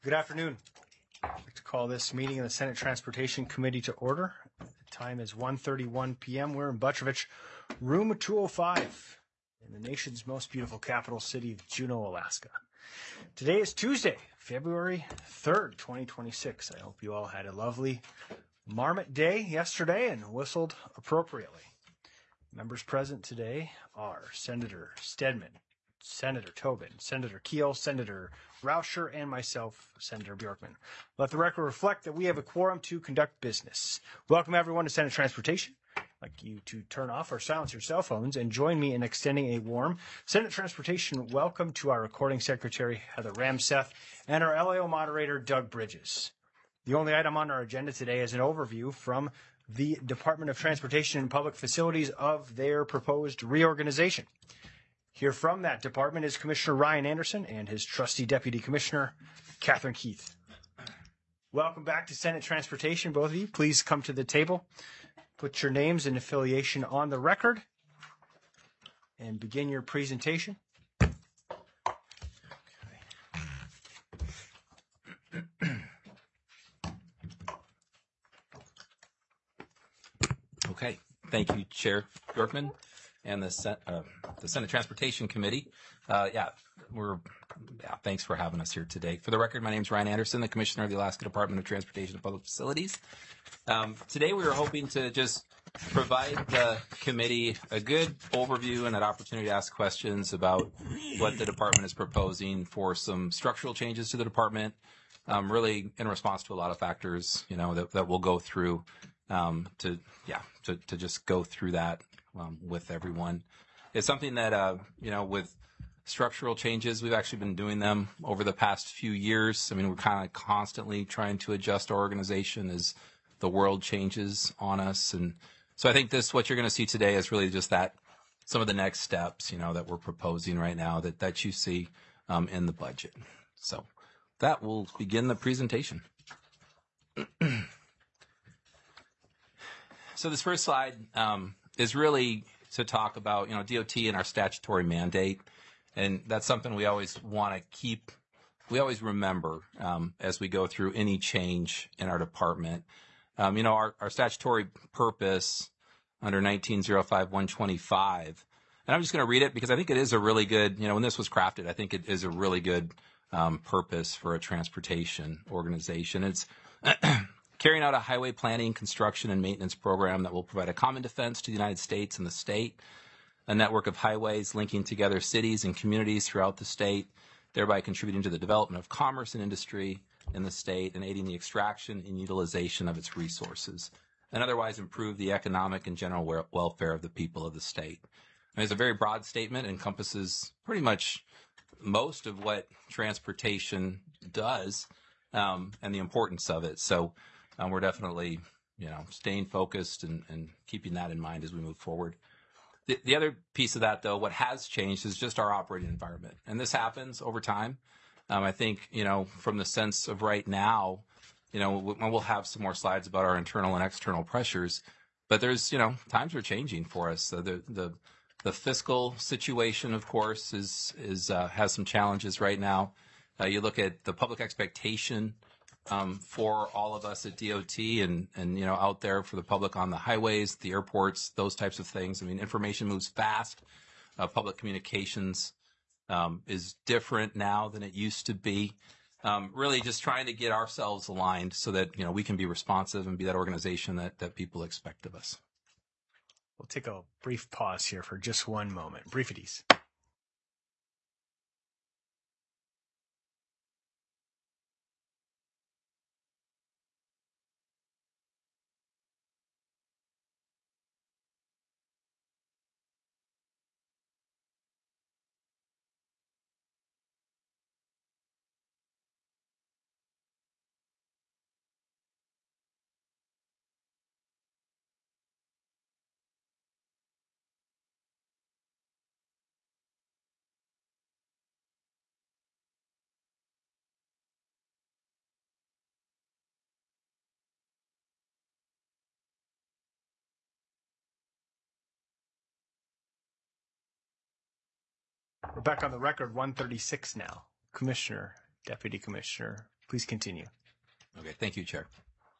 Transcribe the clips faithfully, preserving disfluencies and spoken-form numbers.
Good afternoon. I'd like to call this meeting of the Senate Transportation Committee to order. The time is one thirty-one p m We're in Butrovich, room two oh five, in the nation's most beautiful capital city of Juneau, Alaska. Today is Tuesday, February third, twenty twenty-six. I hope you all had a lovely Marmot Day yesterday and whistled appropriately. Members present today are Senator Stedman, Senator Tobin, Senator Keel, Senator Rauscher, and myself, Senator Bjorkman. Let the record reflect that we have a quorum to conduct business. Welcome everyone to Senate Transportation. I'd like you to turn off or silence your cell phones and join me in extending a warm Senate Transportation welcome to our recording secretary, Heather Ramseth, and our L A O moderator, Doug Bridges. The only item on our agenda today is an overview from the Department of Transportation and Public Facilities of their proposed reorganization. Here from that department is Commissioner Ryan Anderson and his trusty Deputy Commissioner, Catherine Keith. Welcome back to Senate Transportation, both of you. Please come to the table, put your names and affiliation on the record, and begin your presentation. Okay, thank you, Chair Bjorkman and the, Sen- uh, the Senate Transportation Committee. Uh, yeah, we're yeah, thanks for having us here today. For the record, my name is Ryan Anderson, the Commissioner of the Alaska Department of Transportation and Public Facilities. Um, today we were hoping to just provide the committee a good overview and an opportunity to ask questions about what the department is proposing for some structural changes to the department, um, really in response to a lot of factors, you know, that, that we'll go through um, to, yeah, to, to just go through that um, with everyone. It's something that, uh, you know, with structural changes, we've actually been doing them over the past few years. I mean, we're kind of constantly trying to adjust our organization as the world changes on us. And so I think this, what you're going to see today is really just that, some of the next steps, you know, that we're proposing right now that, that you see um, in the budget. So that will begin the presentation. So this first slide um, is really to talk about, you know, D O T and our statutory mandate. And that's something we always want to keep, we always remember um, as we go through any change in our department. Um, you know, our, our statutory purpose under nineteen oh five one twenty-five, and I'm just going to read it because I think it is a really good, you know, when this was crafted, I think it is a really good um, purpose for a transportation organization. It's carrying out a highway planning, construction, and maintenance program that will provide a common defense to the United States and the state, a network of highways linking together cities and communities throughout the state, thereby contributing to the development of commerce and industry in the state and aiding the extraction and utilization of its resources, and otherwise improve the economic and general welfare of the people of the state. I mean, it's a very broad statement, encompasses pretty much most of what transportation does um, and the importance of it. So um, we're definitely, you know, staying focused and, and keeping that in mind as we move forward. The, the other piece of that, though, what has changed is just our operating environment. And this happens over time. Um, I think, you know, from the sense of right now, you know, we'll have some more slides about our internal and external pressures. But there's, you know, times are changing for us. So the the the fiscal situation, of course, is is uh, has some challenges right now. Uh, you look at the public expectation um, for all of us at D O T and, and, you know, out there for the public on the highways, the airports, those types of things. I mean, information moves fast. Uh, public communications um, is different now than it used to be. Um, really just trying to get ourselves aligned so that, you know, we can be responsive and be that organization that, that people expect of us. We'll take a brief pause here for just one moment. Briefities. We're back on the record, one thirty-six now. Commissioner Deputy Commissioner, please continue. Okay, thank you, Chair.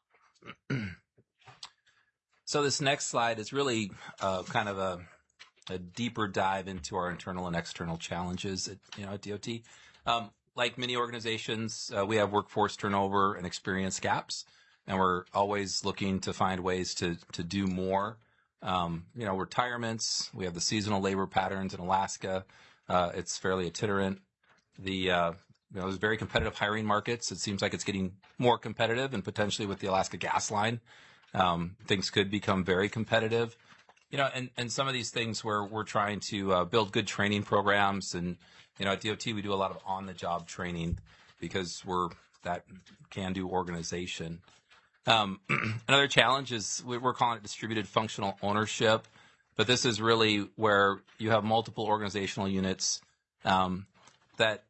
So this next slide is really uh, kind of a, a deeper dive into our internal and external challenges at, you know, at D O T. Um, like many organizations, uh, we have workforce turnover and experience gaps, and we're always looking to find ways to to do more. Um, you know, retirements, we have the seasonal labor patterns in Alaska. Uh, it's fairly itinerant. The uh, you know, there's very competitive hiring markets. It seems like it's getting more competitive, and potentially with the Alaska gas line, um, things could become very competitive. You know, and, and some of these things where we're trying to uh, build good training programs, and you know, at D O T we do a lot of on-the-job training because we're that can-do organization. Um, another challenge is we're calling it distributed functional ownership, but this is really where you have multiple organizational units um, that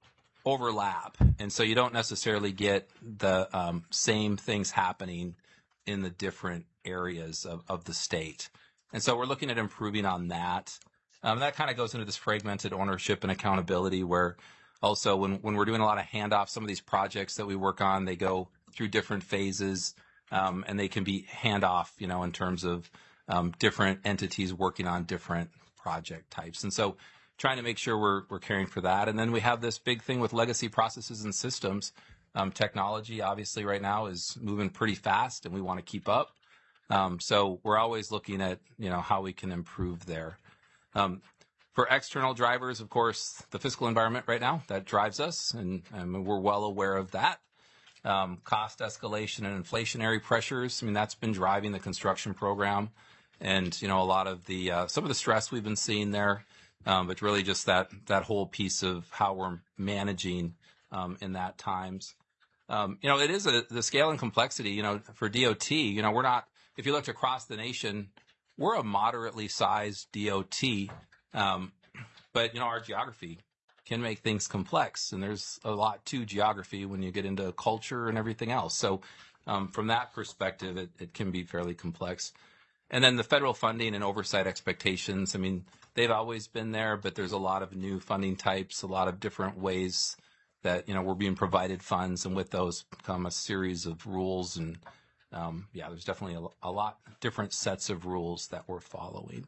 overlap, and so you don't necessarily get the um, same things happening in the different areas of, of the state. And so we're looking at improving on that. Um, that kind of goes into this fragmented ownership and accountability, where also when, when we're doing a lot of handoffs, some of these projects that we work on, they go through different phases, um, and they can be handoff, you know, in terms of um, different entities working on different project types. And so trying to make sure we're, we're caring for that. And then we have this big thing with legacy processes and systems. Um, technology, obviously, right now is moving pretty fast, and we want to keep up. Um, so we're always looking at, you know, how we can improve there. Um, for external drivers, of course, the fiscal environment right now, that drives us, and, and we're well aware of that. Um, cost escalation and inflationary pressures, I mean, that's been driving the construction program, and, you know, a lot of the, uh, some of the stress we've been seeing there, um, but really just that, that whole piece of how we're managing um, in that times. Um, you know, it is a, the scale and complexity, you know, for D O T, you know, we're not, if you looked across the nation, we're a moderately sized D O T, um, but, you know, our geography can make things complex, and there's a lot to geography when you get into culture and everything else. So um, from that perspective, it, it can be fairly complex. And then the federal funding and oversight expectations, I mean, they've always been there, but there's a lot of new funding types, a lot of different ways that, you know, we're being provided funds, and with those come a series of rules. And um, yeah, there's definitely a, a lot different sets of rules that we're following.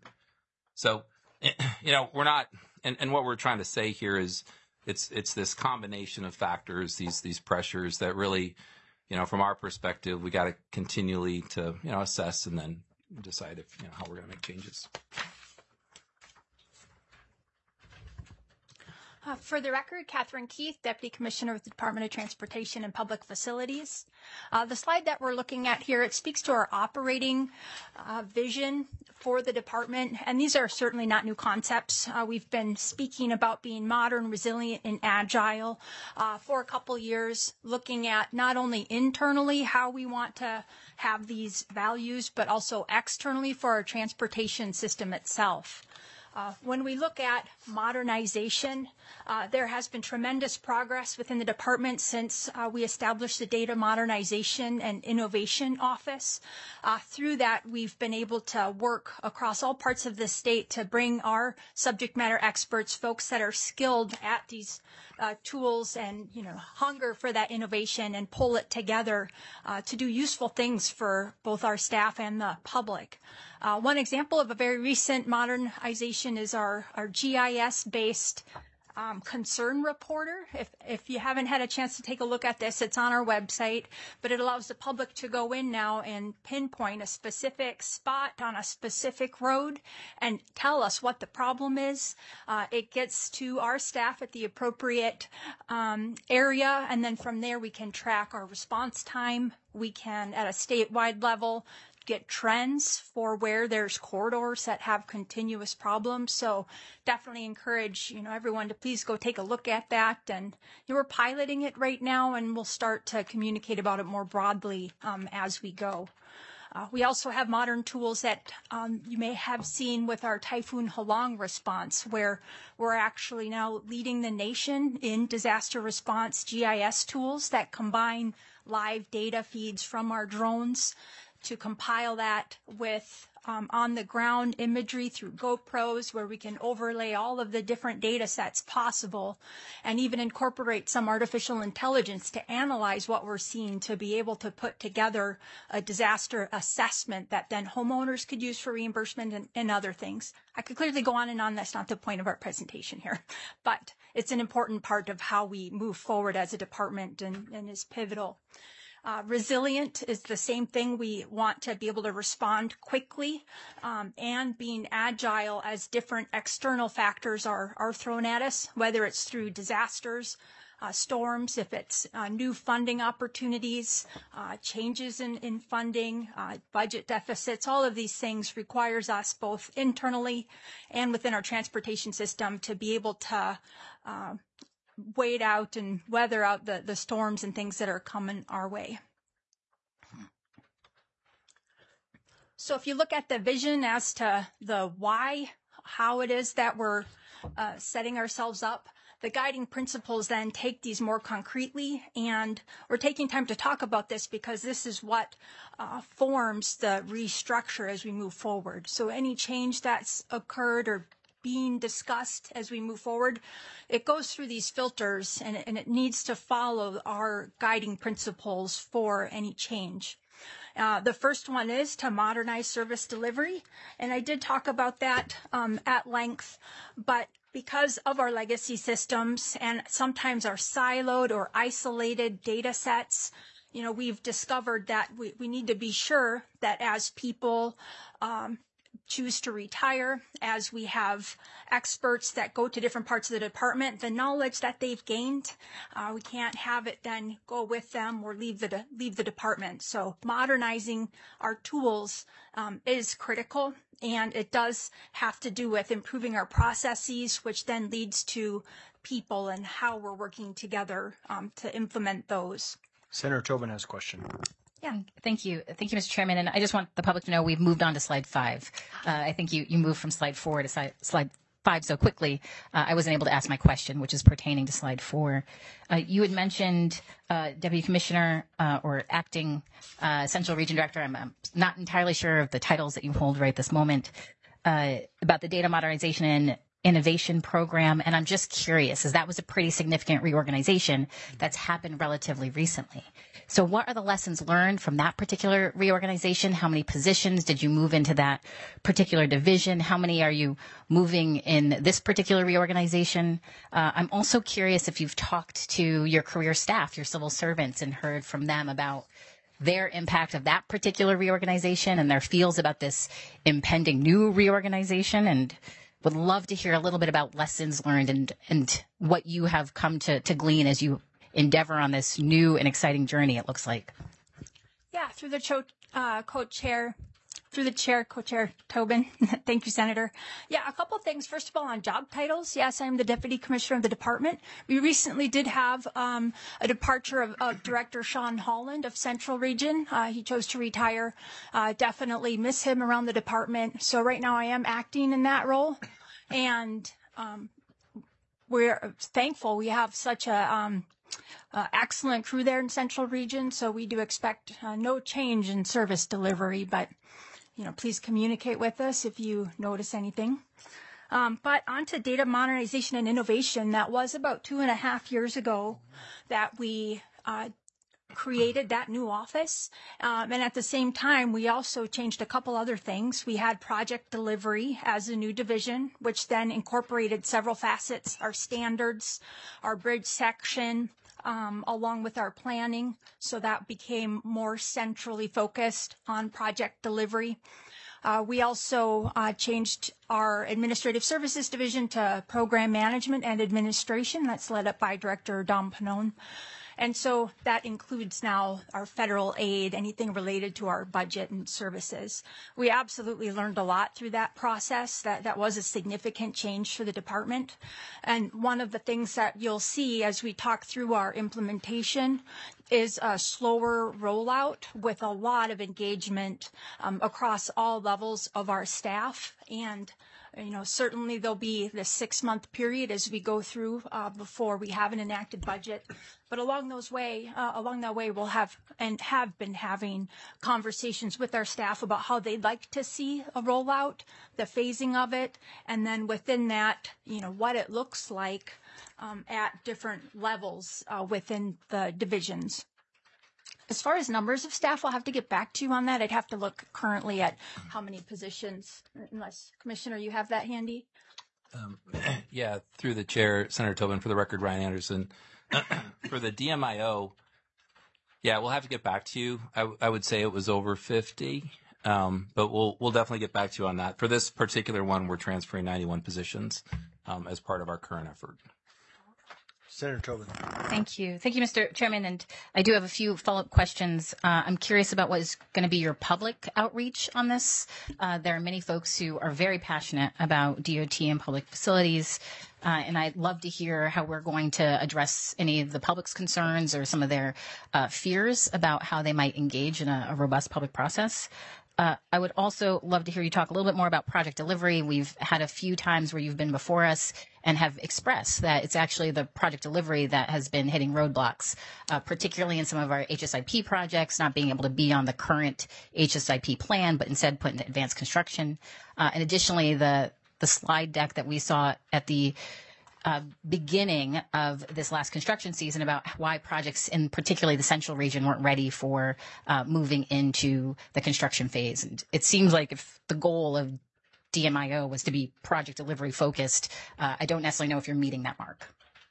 So, you know, we're not, and, and what we're trying to say here is it's it's this combination of factors, these these pressures that really, you know, from our perspective, we got to continually to, you know, assess and then decide if, you know, how we're going to make changes. Uh, for the record, Catherine Keith, Deputy Commissioner with the Department of Transportation and Public Facilities. Uh, the slide that we're looking at here, it speaks to our operating uh, vision for the department, and these are certainly not new concepts. Uh, we've been speaking about being modern, resilient, and agile uh, for a couple years, looking at not only internally how we want to have these values, but also externally for our transportation system itself. Uh, when we look at modernization, uh, there has been tremendous progress within the department since uh, we established the Data Modernization and Innovation Office. Uh, through that, we've been able to work across all parts of the state to bring our subject matter experts, folks that are skilled at these uh, tools and, you know, hunger for that innovation, and pull it together uh, to do useful things for both our staff and the public. Uh, one example of a very recent modernization is our, our G I S-based um, concern reporter. If, if you haven't had a chance to take a look at this, it's on our website, but it allows the public to go in now and pinpoint a specific spot on a specific road and tell us what the problem is. Uh, it gets to our staff at the appropriate um, area, and then from there we can track our response time. We can, at a statewide level, get trends for where there's corridors that have continuous problems. So definitely encourage, you know, everyone to please go take a look at that. And you know, we're piloting it right now, and we'll start to communicate about it more broadly um, as we go. Uh, we also have modern tools that um, you may have seen with our Typhoon Halong response, where we're actually now leading the nation in disaster response G I S tools that combine live data feeds from our drones to compile that with um, on the ground imagery through GoPros, where we can overlay all of the different data sets possible and even incorporate some artificial intelligence to analyze what we're seeing to be able to put together a disaster assessment that then homeowners could use for reimbursement and, and other things. I could clearly go on and on. That's not the point of our presentation here, but it's an important part of how we move forward as a department and, and is pivotal. Uh, resilient is the same thing. We want to be able to respond quickly um, and being agile as different external factors are, are thrown at us, whether it's through disasters, uh, storms, if it's uh, new funding opportunities, uh, changes in, in funding, uh, budget deficits. All of these things requires us both internally and within our transportation system to be able to uh, wait out and weather out the, the storms and things that are coming our way. So if you look at the vision as to the why, how it is that we're uh, setting ourselves up, the guiding principles then take these more concretely, and we're taking time to talk about this because this is what uh, forms the restructure as we move forward. So any change that's occurred or being discussed as we move forward, it goes through these filters and, and it needs to follow our guiding principles for any change. Uh, the first one is to modernize service delivery, and I did talk about that um, at length, but because of our legacy systems and sometimes our siloed or isolated data sets, you know, we've discovered that we, we need to be sure that as people um, choose to retire, as we have experts that go to different parts of the department, the knowledge that they've gained, uh, we can't have it then go with them or leave the de- leave the department. So modernizing our tools um, is critical, and it does have to do with improving our processes, which then leads to people and how we're working together um, to implement those. Senator Tobin has a question. Yeah, thank you. Thank you, Mister Chairman. And I just want the public to know we've moved on to slide five. Uh, I think you, you moved from slide four to slide, slide five so quickly. Uh, I wasn't able to ask my question, which is pertaining to slide four. Uh, you had mentioned uh, Deputy Commissioner uh, or Acting uh, Central Region Director. I'm, I'm not entirely sure of the titles that you hold right this moment uh, about the data modernization and innovation program. And I'm just curious, as that was a pretty significant reorganization that's happened relatively recently. So what are the lessons learned from that particular reorganization? How many positions did you move into that particular division? How many are you moving in this particular reorganization? Uh, I'm also curious if you've talked to your career staff, your civil servants, and heard from them about their impact of that particular reorganization and their feels about this impending new reorganization, and would love to hear a little bit about lessons learned and, and what you have come to, to glean as you endeavor on this new and exciting journey, it looks like. Yeah, through the cho- uh, co-chair, through the chair, co-chair Tobin. Thank you, Senator. Yeah, a couple of things. First of all, on job titles. Yes, I'm the Deputy Commissioner of the department. We recently did have um, a departure of, of Director Sean Holland of Central Region. Uh, he chose to retire. Uh, definitely miss him around the department. So right now I am acting in that role. And um, we're thankful we have such a um, uh, excellent crew there in Central Region. So we do expect uh, no change in service delivery, but you know, please communicate with us if you notice anything. Um, but on to data modernization and innovation. That was about two and a half years ago that we uh, created that new office. Um, and at the same time, we also changed a couple other things. We had project delivery as a new division, which then incorporated several facets, our standards, our bridge section, Um, along with our planning, so that became more centrally focused on project delivery. Uh, we also uh, changed our administrative services division to program management and administration. That's led up by Director Dom Panone. And so that includes now our federal aid, anything related to our budget and services. We absolutely learned a lot through that process. That, that was a significant change for the department. And one of the things that you'll see as we talk through our implementation is a slower rollout with a lot of engagement um, across all levels of our staff. And You know, certainly there'll be the six-month period as we go through uh, before we have an enacted budget. But along those way, uh, along that way, we'll have and have been having conversations with our staff about how they'd like to see a rollout, the phasing of it, and then within that, you know, what it looks like um, at different levels uh, within the divisions. As far as numbers of staff, I'll have to get back to you on that. I'd have to look currently at how many positions, unless, Commissioner, you have that handy? Um, yeah, through the chair, Senator Tobin, for the record, Ryan Anderson. For the D M I O, yeah, we'll have to get back to you. I, I would say it was over fifty, um, but we'll we'll definitely get back to you on that. For this particular one, we're transferring ninety-one positions um, as part of our current effort. Senator Tobin. Thank you. Thank you, Mister Chairman. And I do have a few follow-up questions. Uh, I'm curious about what is going to be your public outreach on this. Uh, there are many folks who are very passionate about D O T and public facilities. Uh, and I'd love to hear how we're going to address any of the public's concerns or some of their uh, fears about how they might engage in a, a robust public process. Uh, I would also love to hear you talk a little bit more about project delivery. We've had a few times where you've been before us and have expressed that it's actually the project delivery that has been hitting roadblocks, uh, particularly in some of our H S I P projects, not being able to be on the current H S I P plan, but instead put into advanced construction. Uh, and additionally, the the slide deck that we saw at the Uh, beginning of this last construction season about why projects in particularly the central region weren't ready for uh, moving into the construction phase. And it seems like if the goal of D M I O was to be project delivery focused, uh, I don't necessarily know if you're meeting that mark.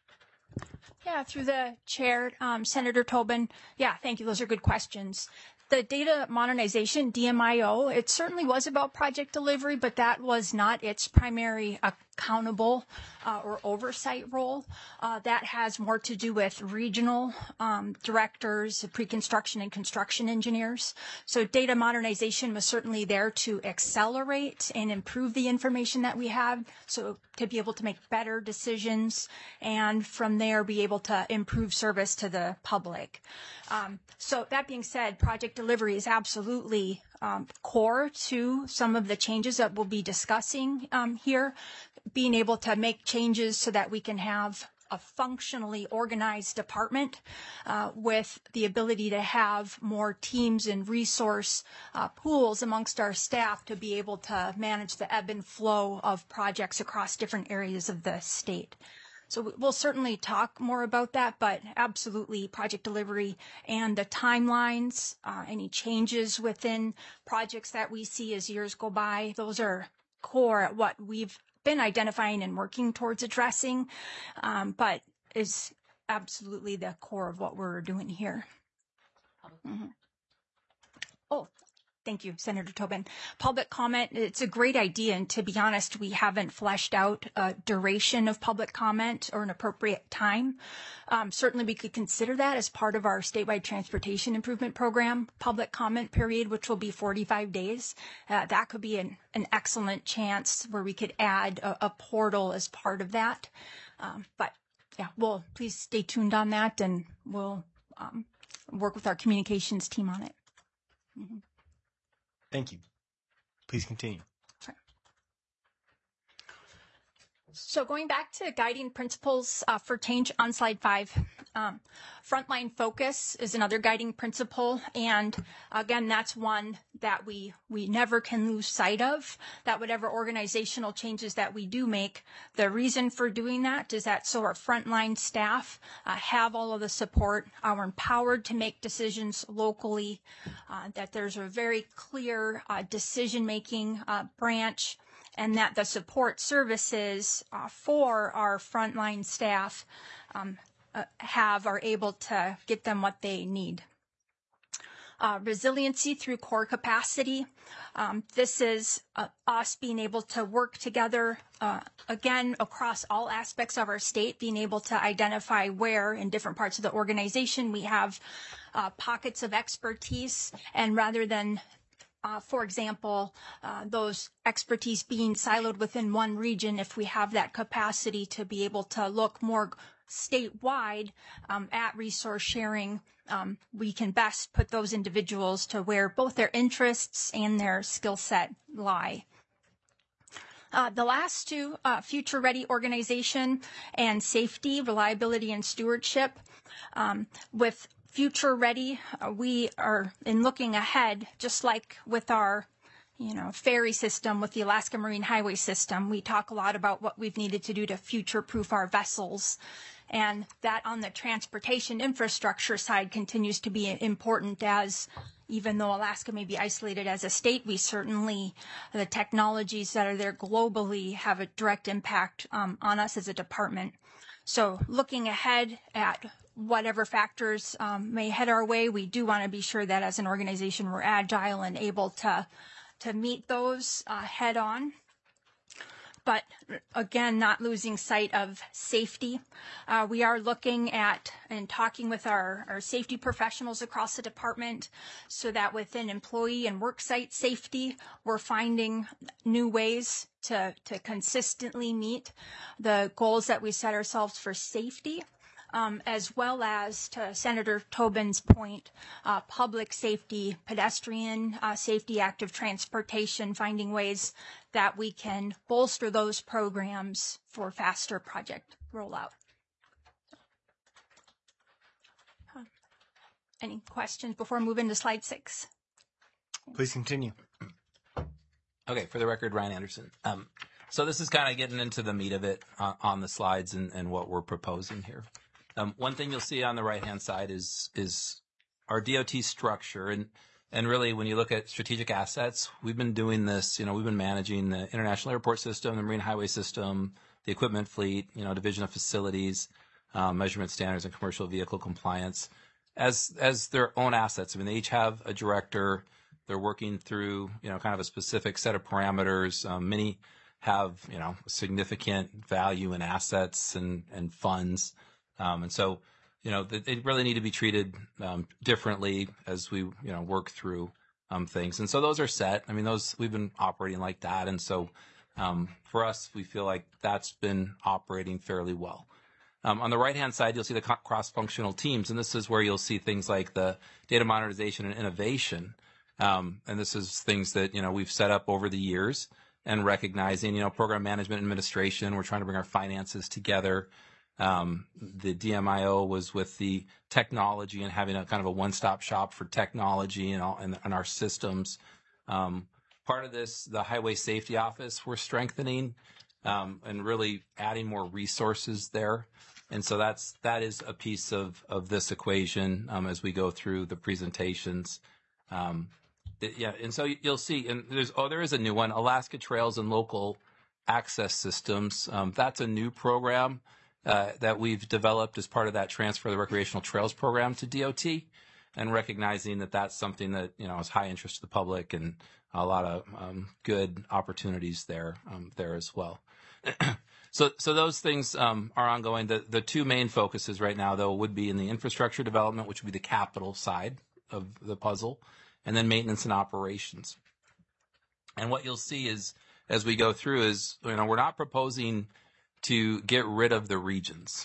Yeah, through the chair, um, Senator Tobin. Yeah, thank you. Those are good questions. The data modernization, D M I O, it certainly was about project delivery, but that was not its primary accountable uh, or oversight role. Uh, that has more to do with regional um, directors, pre-construction and construction engineers. So data modernization was certainly there to accelerate and improve the information that we have, so to be able to make better decisions and from there be able to improve service to the public. Um, so that being said, project delivery is absolutely um, core to some of the changes that we'll be discussing um, here. Being able to make changes so that we can have a functionally organized department uh, with the ability to have more teams and resource uh, pools amongst our staff to be able to manage the ebb and flow of projects across different areas of the state. So we'll certainly talk more about that, but absolutely project delivery and the timelines, uh, any changes within projects that we see as years go by, those are core at what we've been identifying and working towards addressing, um, but is absolutely the core of what we're doing here. Mm-hmm. Oh, thank you, Senator Tobin. Public comment, it's a great idea, and to be honest, we haven't fleshed out a duration of public comment or an appropriate time. Um, certainly we could consider that as part of our statewide transportation improvement program public comment period, which will be forty-five days. Uh, that could be an, an excellent chance where we could add a, a portal as part of that. Um, but yeah, well, please stay tuned on that, and we'll um, work with our communications team on it. Mm-hmm. Thank you. Please continue. Sure. So going back to guiding principles uh, for change on slide five, um, frontline focus is another guiding principle. And again, that's one that we, we never can lose sight of, that whatever organizational changes that we do make, the reason for doing that is that so our frontline staff uh, have all of the support, are empowered to make decisions locally, uh, that there's a very clear uh, decision-making uh, branch, and that the support services uh, for our frontline staff um, uh, have are able to get them what they need. Uh, resiliency through core capacity. Um, this is uh, us being able to work together, uh, again, across all aspects of our state, being able to identify where in different parts of the organization we have uh, pockets of expertise, and rather than Uh, for example, uh, those expertise being siloed within one region, if we have that capacity to be able to look more statewide um, at resource sharing, um, we can best put those individuals to where both their interests and their skill set lie. Uh, the last two, uh, future ready organization and safety, reliability, and stewardship. Um, with future ready, uh, we are in looking ahead, just like with our you know, ferry system with the Alaska Marine Highway System. We talk a lot about what we've needed to do to future-proof our vessels. And that on the transportation infrastructure side continues to be important, as even though Alaska may be isolated as a state, we certainly, the technologies that are there globally have a direct impact um, on us as a department. So looking ahead at whatever factors um, may head our way, we do want to be sure that as an organization we're agile and able to to meet those uh, head on. But again, not losing sight of safety. Uh, we are looking at and talking with our, our safety professionals across the department so that within employee and worksite safety, we're finding new ways to, to consistently meet the goals that we set ourselves for safety. Um, as well as, to Senator Tobin's point, uh, public safety, pedestrian uh, safety, active transportation, finding ways that we can bolster those programs for faster project rollout. Uh, any questions before I move into slide six? Please continue. Okay, for the record, Ryan Anderson. Um, so this is kind of getting into the meat of it uh, on the slides and, and what we're proposing here. Um, one thing you'll see on the right-hand side is is our D O T structure, and and really when you look at strategic assets, we've been doing this. You know, we've been managing the international airport system, the marine highway system, the equipment fleet, you know, division of facilities, um, measurement standards, and commercial vehicle compliance as as their own assets. I mean, they each have a director. They're working through you know kind of a specific set of parameters. Um, many have you know significant value in assets and and funds. Um, and so, you know, they, they really need to be treated um, differently as we, you know, work through um, things. And so those are set. I mean, those we've been operating like that. And so um, for us, we feel like that's been operating fairly well. Um, on the right-hand side, you'll see the co- cross-functional teams. And this is where you'll see things like the data modernization and innovation. Um, and this is things that, you know, we've set up over the years and recognizing, you know, program management administration. We're trying to bring our finances together. Um, the D M I O was with the technology and having a kind of a one-stop shop for technology and all and, and our systems. Um, part of this, the Highway Safety Office, we're strengthening um, and really adding more resources there. And so that's that is a piece of of this equation um, as we go through the presentations. Um, it, yeah, and so you'll see, and there's oh, there is a new one, Alaska Trails and Local Access Systems. Um, that's a new program. Uh, that we've developed as part of that transfer of the recreational trails program to D O T, and recognizing that that's something that you know is high interest to the public and a lot of um, good opportunities there um, there as well. so so those things um, are ongoing. The the two main focuses right now though would be in the infrastructure development, which would be the capital side of the puzzle, and then maintenance and operations. And what you'll see is as we go through is you know we're not proposing to get rid of the regions.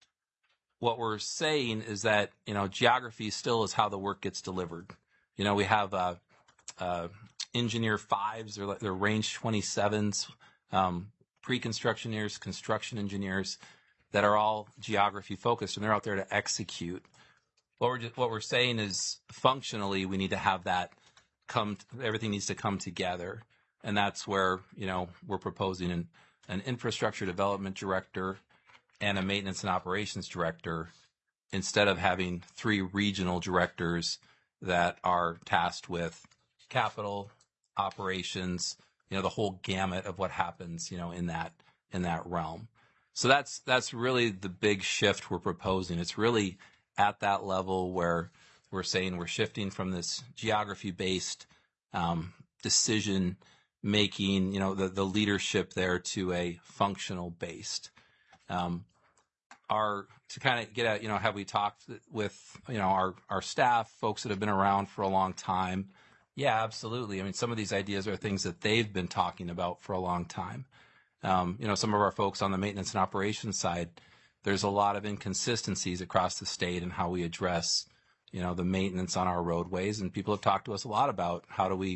What we're saying is that, you know, geography still is how the work gets delivered. You know, we have uh, uh, engineer fives, they're, they're range twenty-sevens, um, pre-construction engineers, construction engineers that are all geography focused, and they're out there to execute. What we're, just, what we're saying is functionally we need to have that come, everything needs to come together. And that's where, you know, we're proposing an an infrastructure development director and a maintenance and operations director instead of having three regional directors that are tasked with capital operations, you know, the whole gamut of what happens, you know, in that, in that realm. So that's, that's really the big shift we're proposing. It's really at that level where we're saying we're shifting from this geography based, um, decision making, you know, the, the leadership there to a functional based. Um, our, to kind of get at, you know, have we talked with, you know, our, our staff, folks that have been around for a long time? Yeah, absolutely. I mean, some of these ideas are things that they've been talking about for a long time. Um, you know, some of our folks on the maintenance and operations side, there's a lot of inconsistencies across the state in how we address, you know, the maintenance on our roadways. And people have talked to us a lot about how do we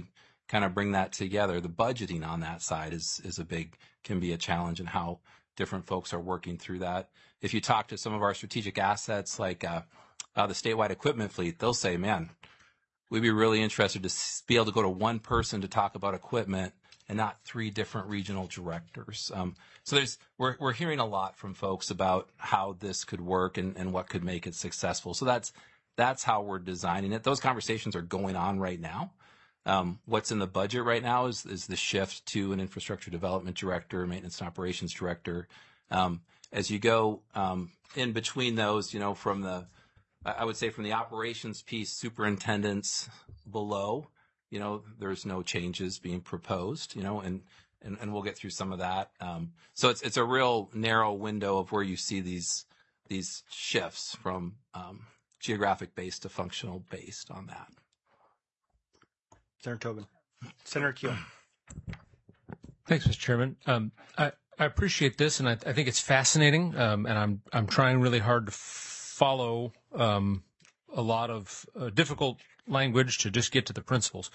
kind of bring that together. The budgeting on that side is is a big, can be a challenge, and how different folks are working through that. If you talk to some of our strategic assets, like uh, uh, the statewide equipment fleet, they'll say, man, we'd be really interested to be able to go to one person to talk about equipment and not three different regional directors. Um, so there's we're we're hearing a lot from folks about how this could work and, and what could make it successful. So that's that's how we're designing it. Those conversations are going on right now. Um, what's in the budget right now is is the shift to an infrastructure development director, maintenance and operations director. Um, as you go um, in between those, you know, from the I would say from the operations piece, superintendents below, you know, there's no changes being proposed, you know, and, and, and we'll get through some of that. Um, so it's, it's a real narrow window of where you see these, these shifts from, um, geographic based to functional based on that. Senator Tobin. Senator Keel. Thanks, Mister Chairman. Um, I, I appreciate this, and I, I think it's fascinating, um, and I'm, I'm trying really hard to follow um, a lot of uh, difficult language to just get to the principles.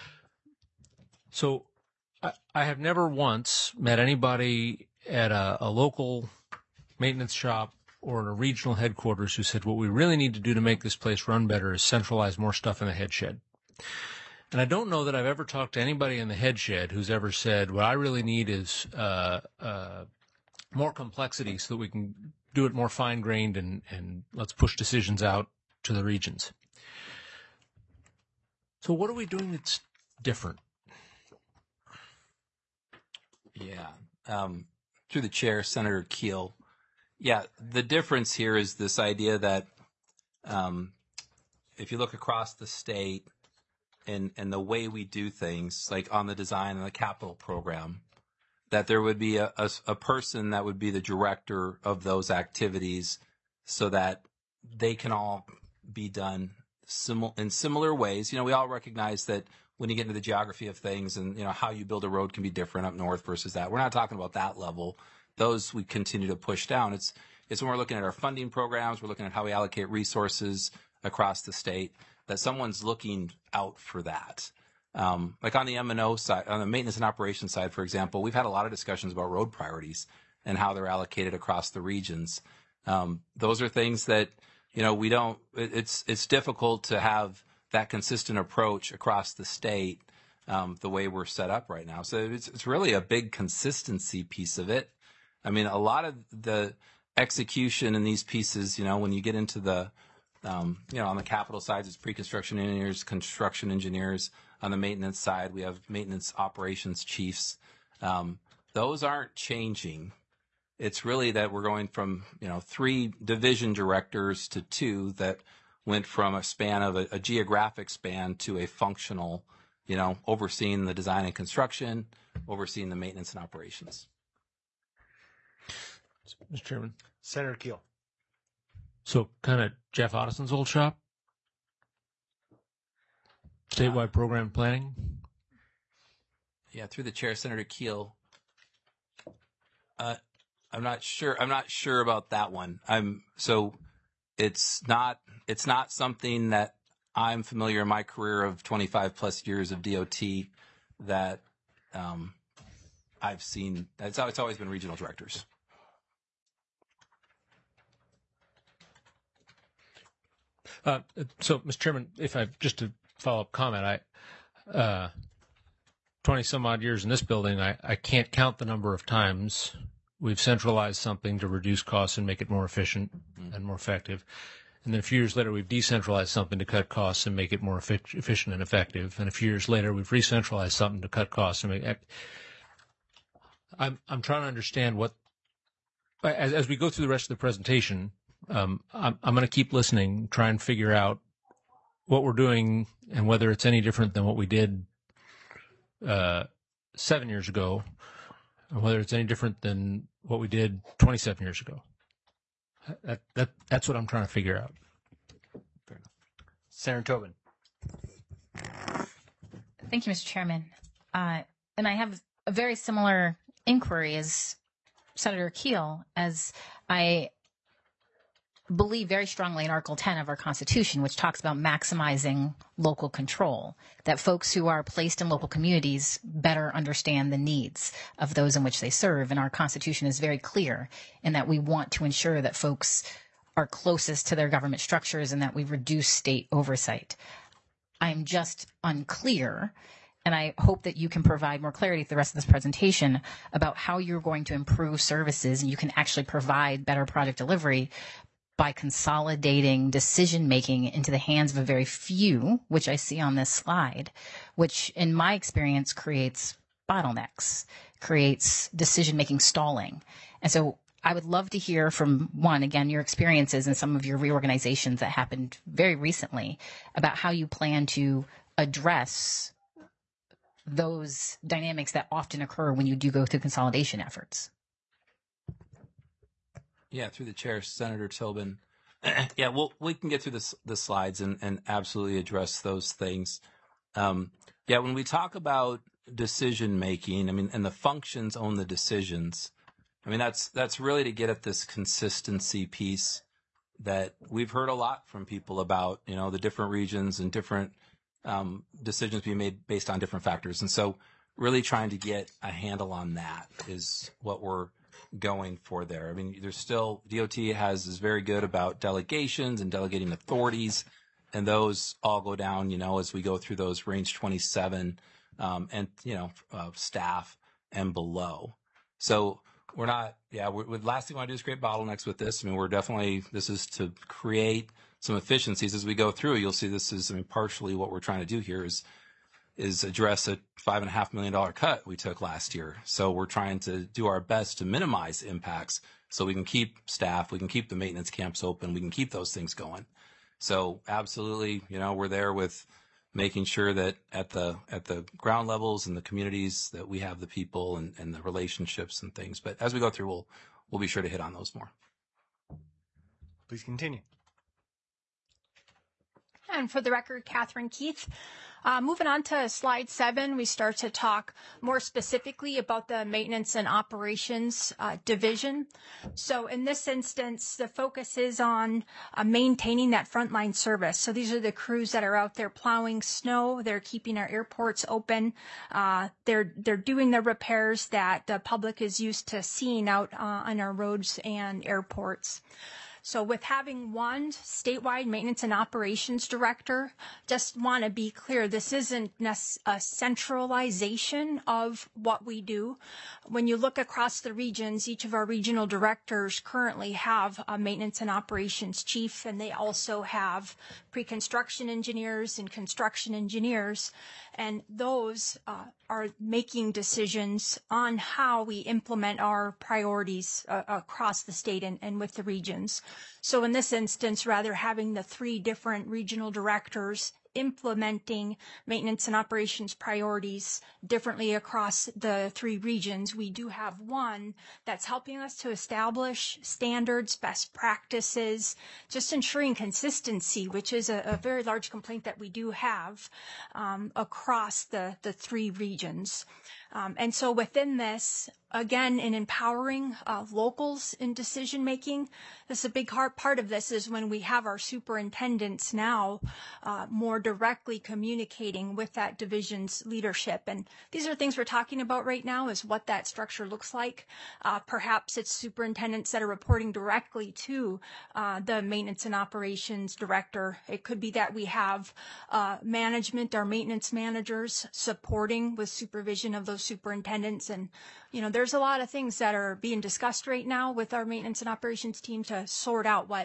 So I, I have never once met anybody at a, a local maintenance shop or in a regional headquarters who said, what we really need to do to make this place run better is centralize more stuff in the head shed. And I don't know that I've ever talked to anybody in the head shed who's ever said, what I really need is uh, uh, more complexity so that we can do it more fine-grained, and, and let's push decisions out to the regions. So what are we doing that's different? Yeah. Um, through the chair, Senator Keel. Yeah, the difference here is this idea that um, if you look across the state and, and the way we do things, like on the design and the capital program, that there would be a, a, a person that would be the director of those activities so that they can all be done simil- in similar ways. You know, we all recognize that when you get into the geography of things and, you know, how you build a road can be different up north versus that. We're not talking about that level. Those we continue to push down. It's, it's when we're looking at our funding programs, we're looking at how we allocate resources across the state, that someone's looking out for that. Um, like on the M and O side, on the maintenance and operations side, for example, we've had a lot of discussions about road priorities and how they're allocated across the regions. Um, those are things that, you know, we don't, it, it's, it's difficult to have that consistent approach across the state, um, the way we're set up right now. So it's, it's really a big consistency piece of it. I mean, a lot of the execution in these pieces, you know, when you get into the, um, you know, on the capital side, it's pre-construction engineers, construction engineers. On the maintenance side, we have maintenance operations chiefs. Um, those aren't changing. It's really that we're going from, you know, three division directors to two that went from a span of a, a geographic span to a functional, you know, overseeing the design and construction, overseeing the maintenance and operations. Mister Chairman. Senator Keel. So kind of Jeff Ottison's old shop? Statewide uh, program planning? Yeah, through the chair, Senator Keel. Uh, I'm not sure. I'm not sure about that one. I'm so it's not it's not something that I'm familiar in my career of twenty-five plus years of D O T that um, I've seen. It's, it's always been regional directors. Uh, so, Mister Chairman, if I just to follow up comment, I uh, twenty some odd years in this building, I, I can't count the number of times we've centralized something to reduce costs and make it more efficient mm. and more effective. And then a few years later, we've decentralized something to cut costs and make it more effic- efficient and effective. And a few years later, we've re-centralized something to cut costs and make it. I'm I'm trying to understand what, as as we go through the rest of the presentation. Um, I'm, I'm going to keep listening, try and figure out what we're doing and whether it's any different than what we did uh, seven years ago, or whether it's any different than what we did twenty-seven years ago. That, that that's what I'm trying to figure out. Fair enough. Senator Tobin. Thank you, Mister Chairman. Uh, and I have a very similar inquiry as Senator Keel, as I believe very strongly in Article ten of our Constitution, which talks about maximizing local control, that folks who are placed in local communities better understand the needs of those in which they serve. And our Constitution is very clear in that we want to ensure that folks are closest to their government structures and that we reduce state oversight. I'm just unclear, and I hope that you can provide more clarity through the rest of this presentation about how you're going to improve services and you can actually provide better project delivery by consolidating decision-making into the hands of a very few, which I see on this slide, which in my experience creates bottlenecks, creates decision-making stalling. And so I would love to hear from, one, again, your experiences and some of your reorganizations that happened very recently about how you plan to address those dynamics that often occur when you do go through consolidation efforts. Yeah, through the chair, Senator Tobin. yeah, well, we can get through this, the slides and, and absolutely address those things. Um, yeah, when we talk about decision making, I mean, and the functions own the decisions. I mean, that's that's really to get at this consistency piece that we've heard a lot from people about. You know, the different regions and different um, decisions being made based on different factors, and so really trying to get a handle on that is what we're going for there. I mean, there's still, D O T has is very good about delegations and delegating authorities, and those all go down, you know, as we go through those range twenty-seven um, and, you know, uh, staff and below. So we're not, yeah, we're, the last thing we want to do is create bottlenecks with this. I mean, we're definitely, this is to create some efficiencies as we go through. You'll see this is, I mean, partially what we're trying to do here is is address a five and a half million dollar cut we took last year. So we're trying to do our best to minimize impacts so we can keep staff, we can keep the maintenance camps open, we can keep those things going. So absolutely, you know, we're there with making sure that at the at the ground levels and the communities that we have the people and, and the relationships and things. But as we go through, we'll we'll be sure to hit on those more. Please continue. And for the record, Catherine Keith. Uh, moving on to slide seven, we start to talk more specifically about the maintenance and operations uh, division. So in this instance, the focus is on uh, maintaining that frontline service. So these are the crews that are out there plowing snow. They're keeping our airports open. Uh, they're they're doing the repairs that the public is used to seeing out uh, on our roads and airports. So with having one statewide maintenance and operations director, just want to be clear, this isn't a centralization of what we do. When you look across the regions, each of our regional directors currently have a maintenance and operations chief, and they also have pre-construction engineers and construction engineers. And those uh, are making decisions on how we implement our priorities uh, across the state and, and with the regions. So in this instance, rather having the three different regional directors implementing maintenance and operations priorities differently across the three regions, we do have one that's helping us to establish standards, best practices, just ensuring consistency, which is a, a very large complaint that we do have um, across the, the three regions. Um, and so within this, again, in empowering uh, locals in decision making, this is a big hard part of this is when we have our superintendents now uh, more directly communicating with that division's leadership. And these are things we're talking about right now is what that structure looks like. Uh, perhaps it's superintendents that are reporting directly to uh, the maintenance and operations director. It could be that we have uh, management, our maintenance managers supporting with supervision of those superintendents. And, you know, there's a lot of things that are being discussed right now with our maintenance and operations team to sort out what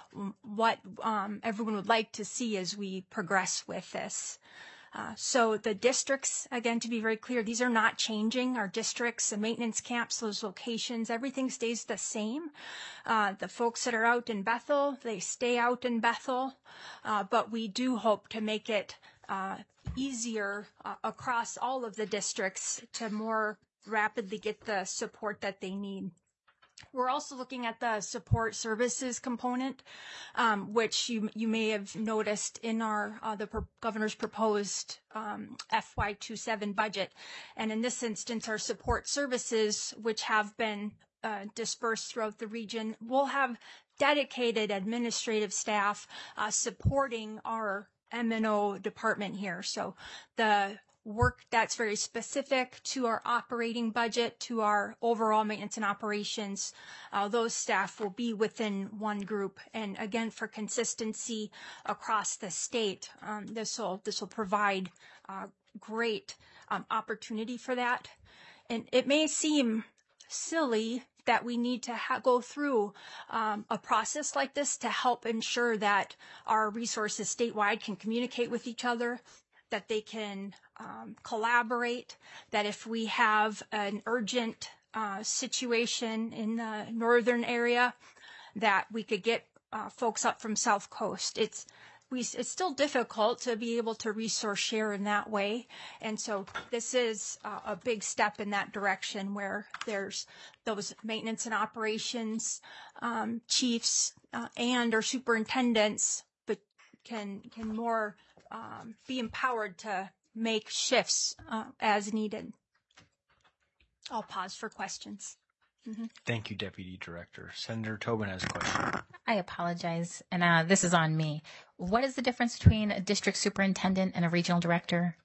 what um, everyone would like to see as we progress with this. Uh, so the districts, again, to be very clear, these are not changing. Our districts, the maintenance camps, those locations, everything stays the same. Uh, the folks that are out in Bethel, they stay out in Bethel, uh, but we do hope to make it uh, easier uh, across all of the districts to more rapidly get the support that they need. We're also looking at the support services component, um, which you you may have noticed in our uh, the pro- governor's proposed um, F Y twenty-seven budget, and in this instance, our support services, which have been uh, dispersed throughout the region, will have dedicated administrative staff uh, supporting our M and O department here. So the work that's very specific to our operating budget, to our overall maintenance and operations, uh, those staff will be within one group. And again, for consistency across the state, um, this will this will provide uh, great um, opportunity for that. And it may seem silly that we need to ha- go through um, a process like this to help ensure that our resources statewide can communicate with each other, that they can um, collaborate, that if we have an urgent uh, situation in the northern area, that we could get uh, folks up from South Coast. It's we, it's still difficult to be able to resource share in that way. And so this is uh, a big step in that direction where there's those maintenance and operations um, chiefs uh, and or superintendents but can can more Um, be empowered to make shifts uh, as needed. I'll pause for questions. Mm-hmm. Thank you, Deputy Director. Senator Tobin has a question. I apologize, and uh, this is on me. What is the difference between a district superintendent and a regional director?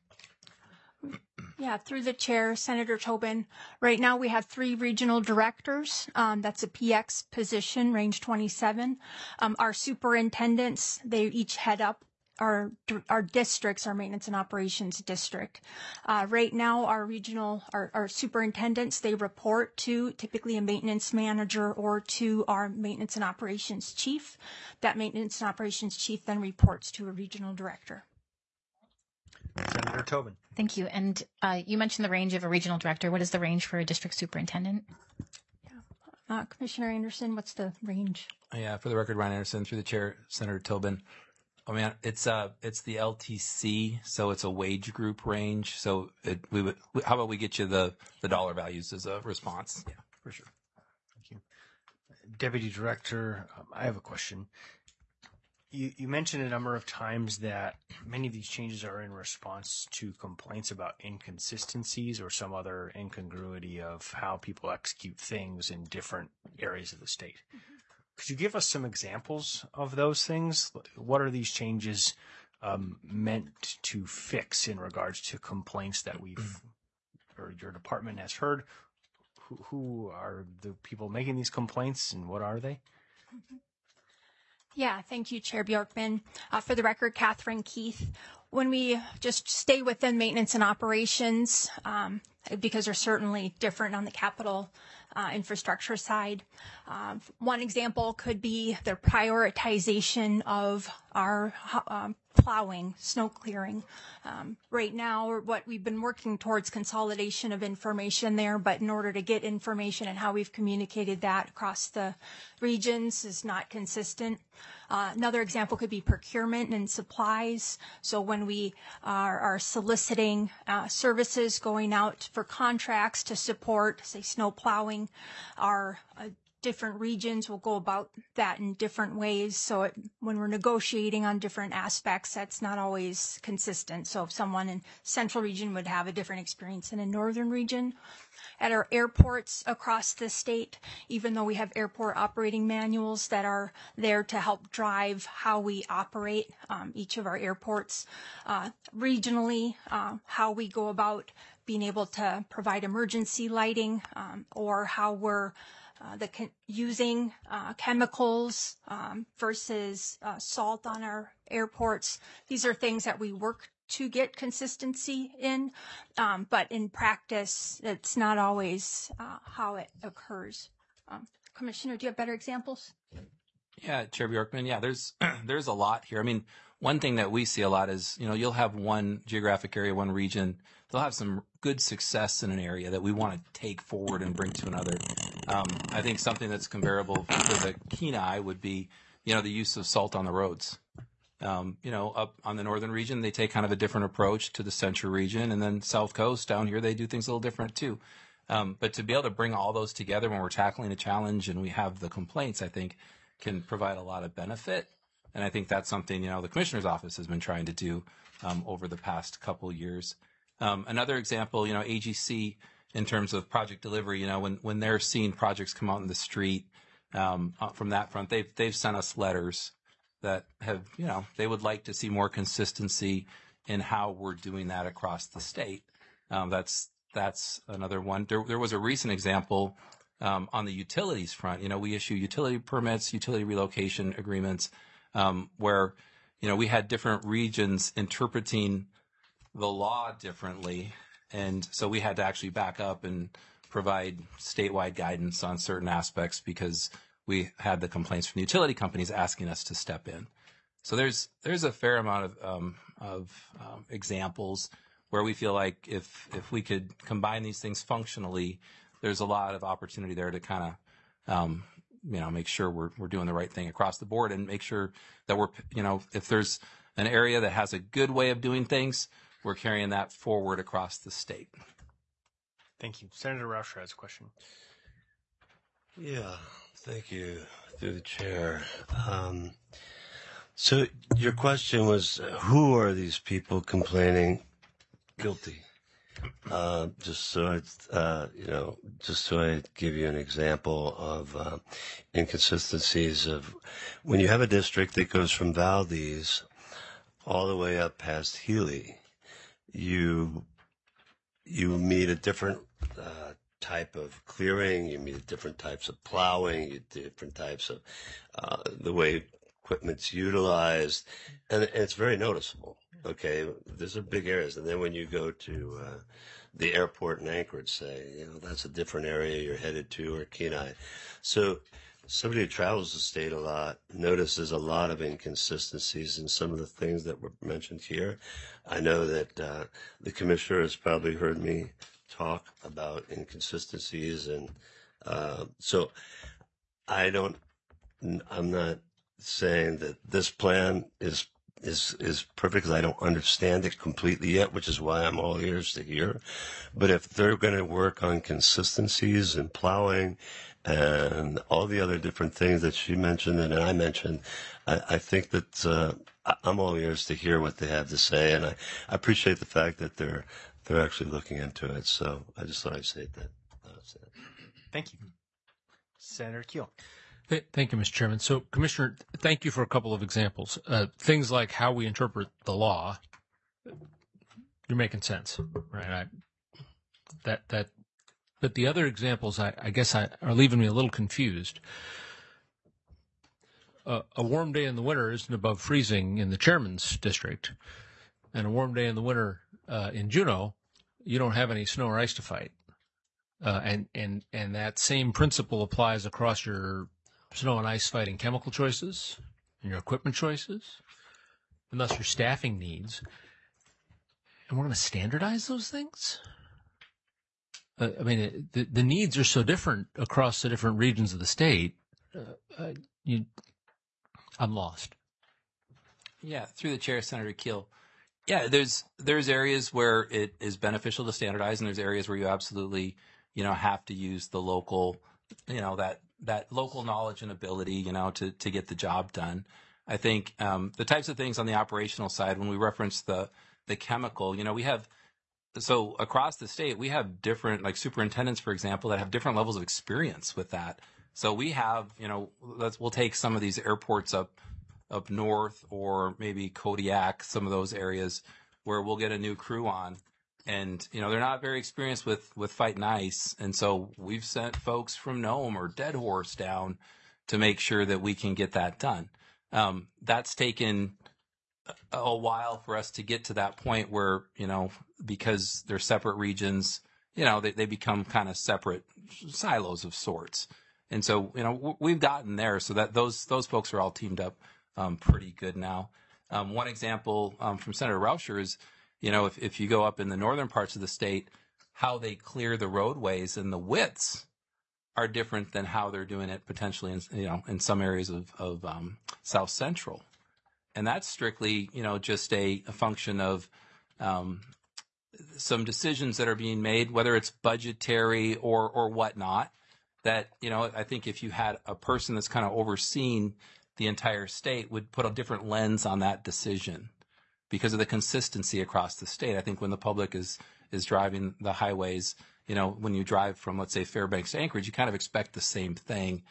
Yeah, through the chair, Senator Tobin. Right now we have three regional directors. Um, that's a P X position, range twenty-seven. Um, our superintendents, they each head up our our districts, our maintenance and operations district. Uh, right now, our regional, our, our superintendents, they report to typically a maintenance manager or to our maintenance and operations chief. That maintenance and operations chief then reports to a regional director. Senator Tobin. Thank you. And uh, you mentioned the range of a regional director. What is the range for a district superintendent? Yeah. Uh, Commissioner Anderson, what's the range? Yeah, for the record, Ryan Anderson, through the chair, Senator Tobin. I mean, it's uh, it's the L T C, so it's a wage group range. So it, we would. How about we get you the, the dollar values as a response? Yeah, for sure. Thank you, Deputy Director. Um, I have a question. You you mentioned a number of times that many of these changes are in response to complaints about inconsistencies or some other incongruity of how people execute things in different areas of the state. Mm-hmm. Could you give us some examples of those things? What are these changes um, meant to fix in regards to complaints that we've or your department has heard? Who, who are the people making these complaints, and what are they? Yeah, thank you, Chair Bjorkman. Uh, for the record, Catherine Keith. When we just stay within maintenance and operations, um, because they're certainly different on the capital uh, infrastructure side. Uh, one example could be the prioritization of our um, plowing, snow clearing. Um, right now, what we've been working towards consolidation of information there, but in order to get information and how we've communicated that across the regions is not consistent. Uh, another example could be procurement and supplies. So when we are, are soliciting uh, services, going out for contracts to support, say, snow plowing, our uh, different regions will go about that in different ways. So it, when we're negotiating on different aspects, that's not always consistent. So if someone in central region would have a different experience than a northern region. At our airports across the state, even though we have airport operating manuals that are there to help drive how we operate um, each of our airports, uh, regionally, uh, how we go about being able to provide emergency lighting um, or how we're Uh, the con- using uh, chemicals um, versus uh, salt on our airports. These are things that we work to get consistency in, um, but in practice, it's not always uh, how it occurs. Um, Commissioner, do you have better examples? Yeah, Chair Bjorkman. Yeah, there's there's a lot here. I mean, one thing that we see a lot is, you know, you'll have one geographic area, one region. They'll have some good success in an area that we want to take forward and bring to another. Um, I think something that's comparable for the Kenai would be, you know, the use of salt on the roads. Um, you know, up on the northern region, they take kind of a different approach to the central region, and then South Coast down here, they do things a little different too. Um, but to be able to bring all those together when we're tackling a challenge and we have the complaints, I think can provide a lot of benefit. And I think that's something, you know, the Commissioner's Office has been trying to do um, over the past couple years. Um, another example, you know, A G C in terms of project delivery, you know, when, when they're seeing projects come out in the street, um, uh, from that front. They've they've sent us letters that have, you know, they would like to see more consistency in how we're doing that across the state. Um, that's that's another one. There, there was a recent example um, on the utilities front. You know, we issue utility permits, utility relocation agreements, um, where, you know, we had different regions interpreting the law differently. And so we had to actually back up and provide statewide guidance on certain aspects because we had the complaints from the utility companies asking us to step in. So there's there's a fair amount of um, of um, examples where we feel like if if we could combine these things functionally, there's a lot of opportunity there to kind of um, you know make sure we're we're doing the right thing across the board and make sure that we're you know if there's an area that has a good way of doing things, we're carrying that forward across the state. Thank you. Senator Rauscher has a question. Yeah, thank you, through the chair. Um, so your question was, uh, who are these people complaining guilty? Uh, just so I, uh, you know, just so I give you an example of uh, inconsistencies of when you have a district that goes from Valdez all the way up past Healy, you you meet a different uh, type of clearing, you meet different types of plowing, you different types of uh, the way equipment's utilized, and it's very noticeable. Okay, these are big areas, and then when you go to uh, the airport in Anchorage, say, you know, that's a different area you're headed to, or Kenai. So somebody who travels the state a lot notices a lot of inconsistencies in some of the things that were mentioned here. I know that uh, the commissioner has probably heard me talk about inconsistencies, and uh, so I don't, I'm not saying that this plan is is is perfect because I don't understand it completely yet, which is why I'm all ears to hear. But if they're going to work on consistencies and plowing and all the other different things that she mentioned and I mentioned, I, I think that uh, I'm all ears to hear what they have to say, and I, I appreciate the fact that they're they're actually looking into it. So I just thought I'd say that. Thank you. Senator Keel. Thank you, Mister Chairman. So, Commissioner, thank you for a couple of examples. Uh, things like how we interpret the law. You're making sense, right? I, that that, but the other examples, I, I guess, I, are leaving me a little confused. Uh, a warm day in the winter isn't above freezing in the chairman's district, and a warm day in the winter uh, in Juneau, you don't have any snow or ice to fight, uh, and and and that same principle applies across your snow and ice fighting chemical choices and your equipment choices, and thus your staffing needs. And we're going to standardize those things? Uh, I mean, it, the, the needs are so different across the different regions of the state. Uh, uh, you, I'm lost. Yeah, through the chair, Senator Keel. Yeah, there's there's areas where it is beneficial to standardize, and there's areas where you absolutely, you know, have to use the local, you know, that that local knowledge and ability, you know, to, to get the job done. I think um, the types of things on the operational side, when we reference the the chemical, you know, we have, so across the state, we have different, like superintendents, for example, that have different levels of experience with that. So we have, you know, let's, we'll take some of these airports up up north, or maybe Kodiak, some of those areas where we'll get a new crew on. And, you know, they're not very experienced with, with fighting ice. And so we've sent folks from Nome or Dead Horse down to make sure that we can get that done. Um, that's taken a, a while for us to get to that point where, you know, because they're separate regions, you know, they, they become kind of separate silos of sorts. And so, you know, w- we've gotten there so that those, those folks are all teamed up um, pretty good now. Um, one example um, from Senator Rauscher is, you know, if, if you go up in the northern parts of the state, how they clear the roadways and the widths are different than how they're doing it potentially in, you know, in some areas of, of um, South Central. And that's strictly, you know, just a, a function of um, some decisions that are being made, whether it's budgetary or, or whatnot, that, you know, I think if you had a person that's kind of overseeing the entire state would put a different lens on that decision. Because of the consistency across the state. I think when the public is is driving the highways, you know, when you drive from, let's say, Fairbanks to Anchorage, you kind of expect the same thing.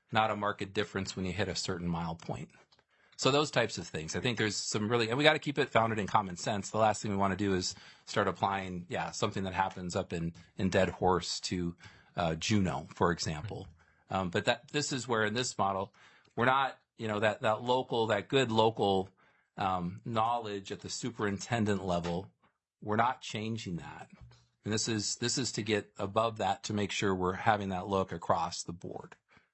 not a market difference when you hit a certain mile point. So those types of things. I think there's some really, and we got to keep it founded in common sense. The last thing we want to do is start applying, yeah, something that happens up in, in Dead Horse to uh, Juneau, for example. Um, but that this is where in this model, we're not, you know, that, that local, that good local um, knowledge at the superintendent level, we're not changing that. And this is, this is to get above that to make sure we're having that look across the board.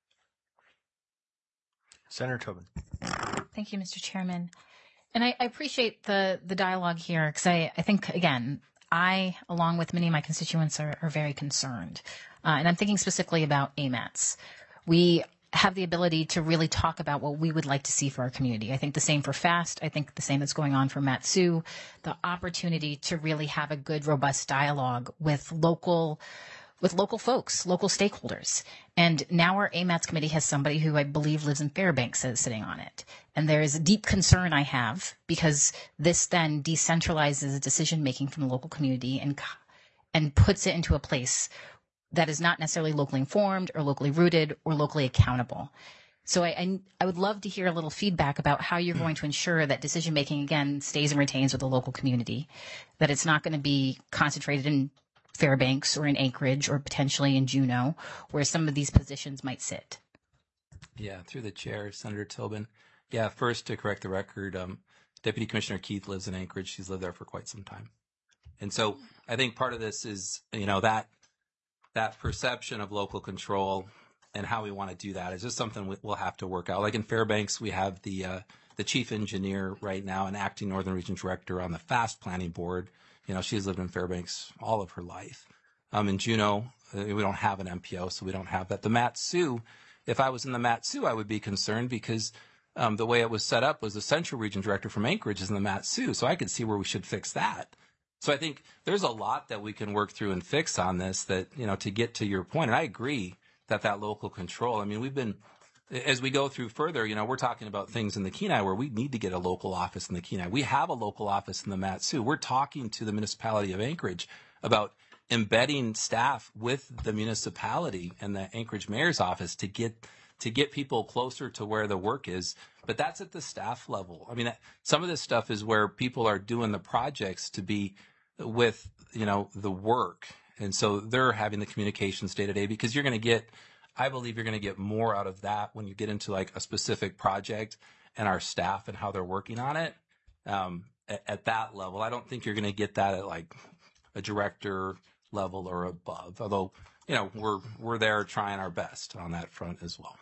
Senator Tobin. Thank you, Mister Chairman. And I, I appreciate the, the dialogue here because I, I think, again, I, along with many of my constituents, are, are very concerned. Uh, and I'm thinking specifically about A M A Ts. We have the ability to really talk about what we would like to see for our community. I think the same for FAST. I think the same that's going on for Mat-Su. The opportunity to really have a good, robust dialogue with local with local folks, local stakeholders. And now our A M A Ts committee has somebody who I believe lives in Fairbanks is sitting on it. And there is a deep concern I have because this then decentralizes decision-making from the local community and and puts it into a place that is not necessarily locally informed or locally rooted or locally accountable. So I, I, I would love to hear a little feedback about how you're going to ensure that decision-making, again, stays and retains with the local community, that it's not going to be concentrated in Fairbanks or in Anchorage or potentially in Juneau, where some of these positions might sit. Yeah, through the chair, Senator Tobin. Yeah, first to correct the record, um, Deputy Commissioner Keith lives in Anchorage. She's lived there for quite some time. And so I think part of this is, you know, that that perception of local control and how we want to do that is just something we'll have to work out. Like in Fairbanks, we have the uh, the chief engineer right now and acting Northern Region director on the FAST planning board. You know, she's lived in Fairbanks all of her life. Um, in Juneau, uh, we don't have an M P O, so we don't have that. The Mat-Su, if I was in the Mat-Su, I would be concerned because um, the way it was set up was the Central Region Director from Anchorage is in the Mat-Su, so I could see where we should fix that. So I think there's a lot that we can work through and fix on this that, you know, to get to your point. And I agree that that local control, I mean, we've been, as we go through further, you know, we're talking about things in the Kenai where we need to get a local office in the Kenai. We have a local office in the Mat-Su. We're talking to the municipality of Anchorage about embedding staff with the municipality and the Anchorage mayor's office to get to get people closer to where the work is. But that's at the staff level. I mean, some of this stuff is where people are doing the projects to be with, you know, the work. And so they're having the communications day to day because you're going to get, I believe you're going to get more out of that when you get into like a specific project and our staff and how they're working on it um, at, at that level. I don't think you're going to get that at like a director level or above, although, you know, we're we're there trying our best on that front as well.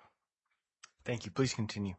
Thank you. Please continue.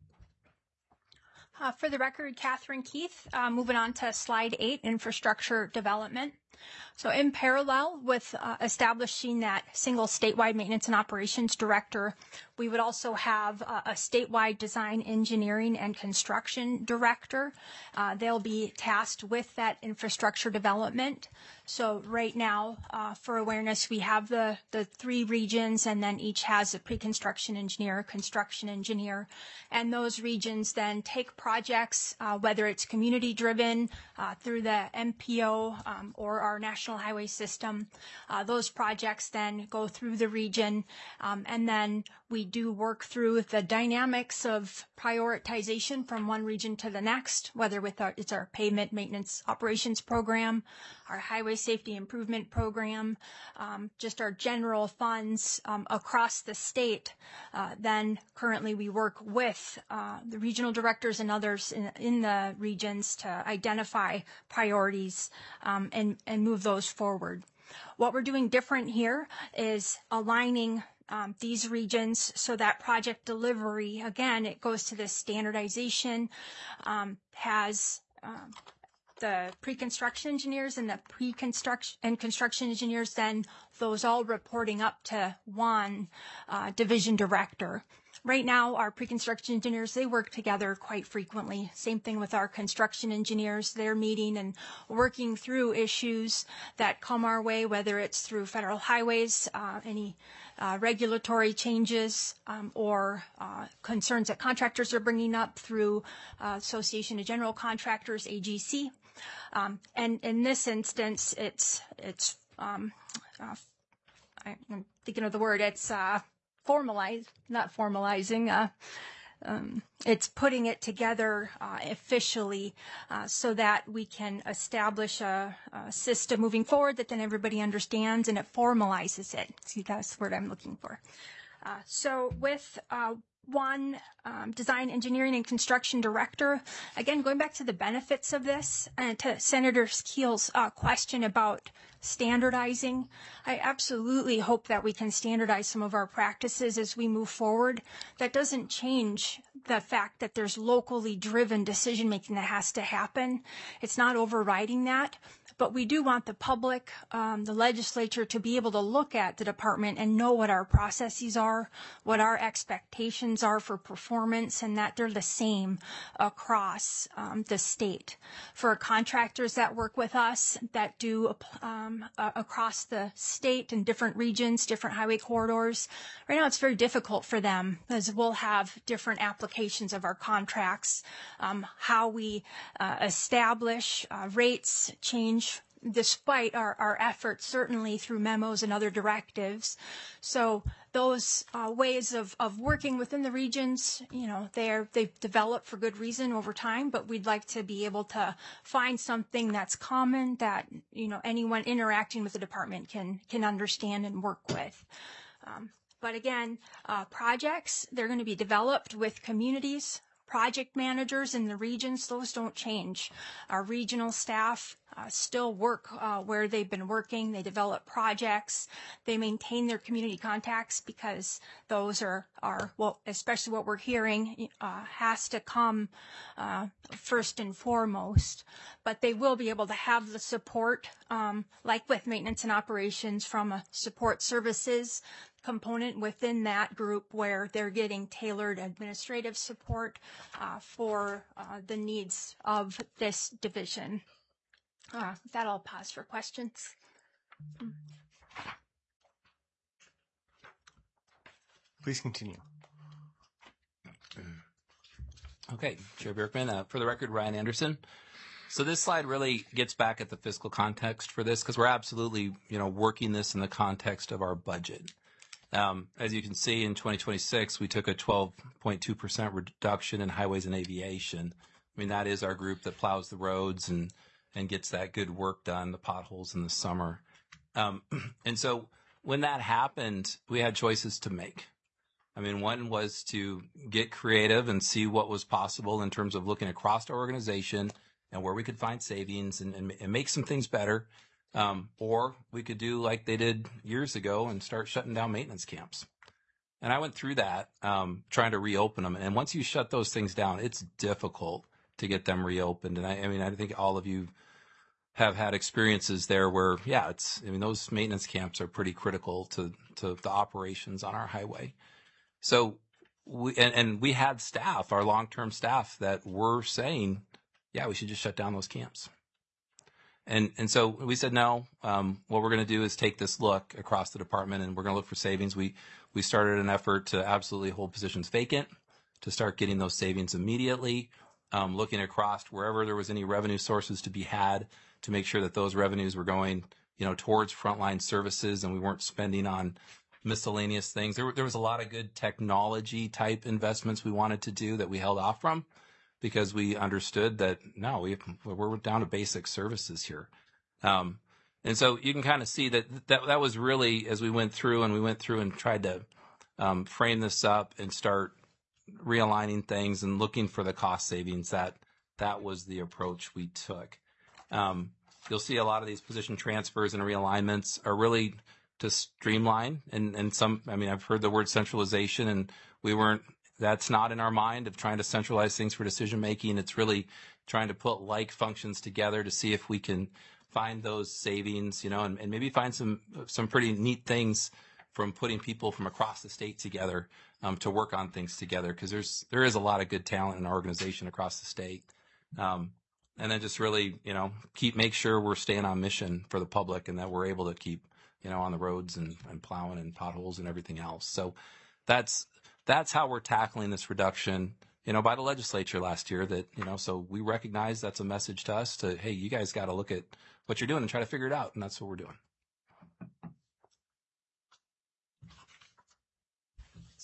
Uh, for the record, Catherine Keith, uh, moving on to slide eight, infrastructure development. So in parallel with uh, establishing that single statewide maintenance and operations director, we would also have uh, a statewide design, engineering, and construction director. Uh, they'll be tasked with that infrastructure development. So right now, uh, for awareness, we have the, the three regions, and then each has a pre-construction engineer, construction engineer, and those regions then take projects, uh, whether it's community-driven uh, through the M P O um, or our national highway system. Uh, those projects then go through the region, um, and then we do work through the dynamics of prioritization from one region to the next, whether with our, it's our pavement maintenance operations program, our highway safety improvement program, um, just our general funds um, across the state. Uh, then currently we work with uh, the regional directors and others in, in the regions to identify priorities um, and, and move those forward. What we're doing different here is aligning Um, these regions so that project delivery, again, it goes to this standardization, um, has um, the pre-construction engineers and the pre-construction and construction engineers, then those all reporting up to one uh, division director. Right now, our pre-construction engineers, they work together quite frequently. Same thing with our construction engineers. They're meeting and working through issues that come our way, whether it's through federal highways, uh, any uh, regulatory changes, um, or uh, concerns that contractors are bringing up through uh, Association of General Contractors, A G C. Um, and in this instance, it's, it's um, uh, I'm thinking of the word, it's uh, formalize, not formalizing, uh, um, it's putting it together uh, officially uh, so that we can establish a, a system moving forward that then everybody understands and it formalizes it. See, that's the word I'm looking for. Uh, so with uh, one um, design, engineering, and construction director, again, going back to the benefits of this and to Senator Keel's uh, question about standardizing, I absolutely hope that we can standardize some of our practices as we move forward. That doesn't change the fact that there's locally driven decision making that has to happen. It's not overriding that. But we do want the public, um, the legislature, to be able to look at the department and know what our processes are, what our expectations are for performance, and that they're the same across um, the state. For contractors that work with us, that do um, uh, across the state in different regions, different highway corridors, right now it's very difficult for them as we'll have different applications of our contracts, um, how we uh, establish uh, rates change despite our, our efforts, certainly through memos and other directives. So those uh, ways of, of working within the regions, you know, they're, they've developed for good reason over time, but we'd like to be able to find something that's common that, you know, anyone interacting with the department can, can understand and work with. Um, but again, uh, projects, they're going to be developed with communities, project managers in the regions, those don't change. Our regional staff uh, still work uh, where they've been working. They develop projects. They maintain their community contacts because those are, are well, especially what we're hearing, uh, has to come uh, first and foremost. But they will be able to have the support, um, like with maintenance and operations, from a support services component within that group where they're getting tailored administrative support uh, for uh, the needs of this division. Uh, with that, I'll pause for questions. Please continue. Okay, Chair Bjorkman. Uh, for the record, Ryan Anderson. So this slide really gets back at the fiscal context for this because we're absolutely, you know, working this in the context of our budget. Um, as you can see, in twenty twenty-six, we took a twelve point two percent reduction in highways and aviation. I mean, that is our group that plows the roads and, and gets that good work done, the potholes in the summer. Um, and so when that happened, we had choices to make. I mean, one was to get creative and see what was possible in terms of looking across our organization and where we could find savings and, and, and make some things better. Um, or we could do like they did years ago and start shutting down maintenance camps. And I went through that, um, trying to reopen them. And once you shut those things down, it's difficult to get them reopened. And I, I mean, I think all of you have had experiences there where, yeah, it's, I mean, those maintenance camps are pretty critical to, to the operations on our highway. So we, and, and we had staff, our long-term staff, that were saying, yeah, we should just shut down those camps. And and so we said, no, um, what we're going to do is take this look across the department and we're going to look for savings. We we started an effort to absolutely hold positions vacant, to start getting those savings immediately, um, looking across wherever there was any revenue sources to be had to make sure that those revenues were going, you know, towards frontline services and we weren't spending on miscellaneous things. There, there was a lot of good technology type investments we wanted to do that we held off from, because we understood that, no, we, we're down to basic services here. Um, and so you can kind of see that, that that was really, as we went through and we went through and tried to um, frame this up and start realigning things and looking for the cost savings, that that was the approach we took. Um, you'll see a lot of these position transfers and realignments are really to streamline. And, and some, I mean, I've heard the word centralization, and we weren't, that's not in our mind of trying to centralize things for decision making. It's really trying to put like functions together to see if we can find those savings, you know, and, and maybe find some some pretty neat things from putting people from across the state together um, to work on things together, because there's there is a lot of good talent in our organization across the state. Um, and then just really, you know, keep make sure we're staying on mission for the public and that we're able to keep, you know, on the roads and, and plowing and potholes and everything else. So that's That's how we're tackling this reduction, you know, by the legislature last year. That, you know, so we recognize that's a message to us to, hey, you guys got to look at what you're doing and try to figure it out. And that's what we're doing.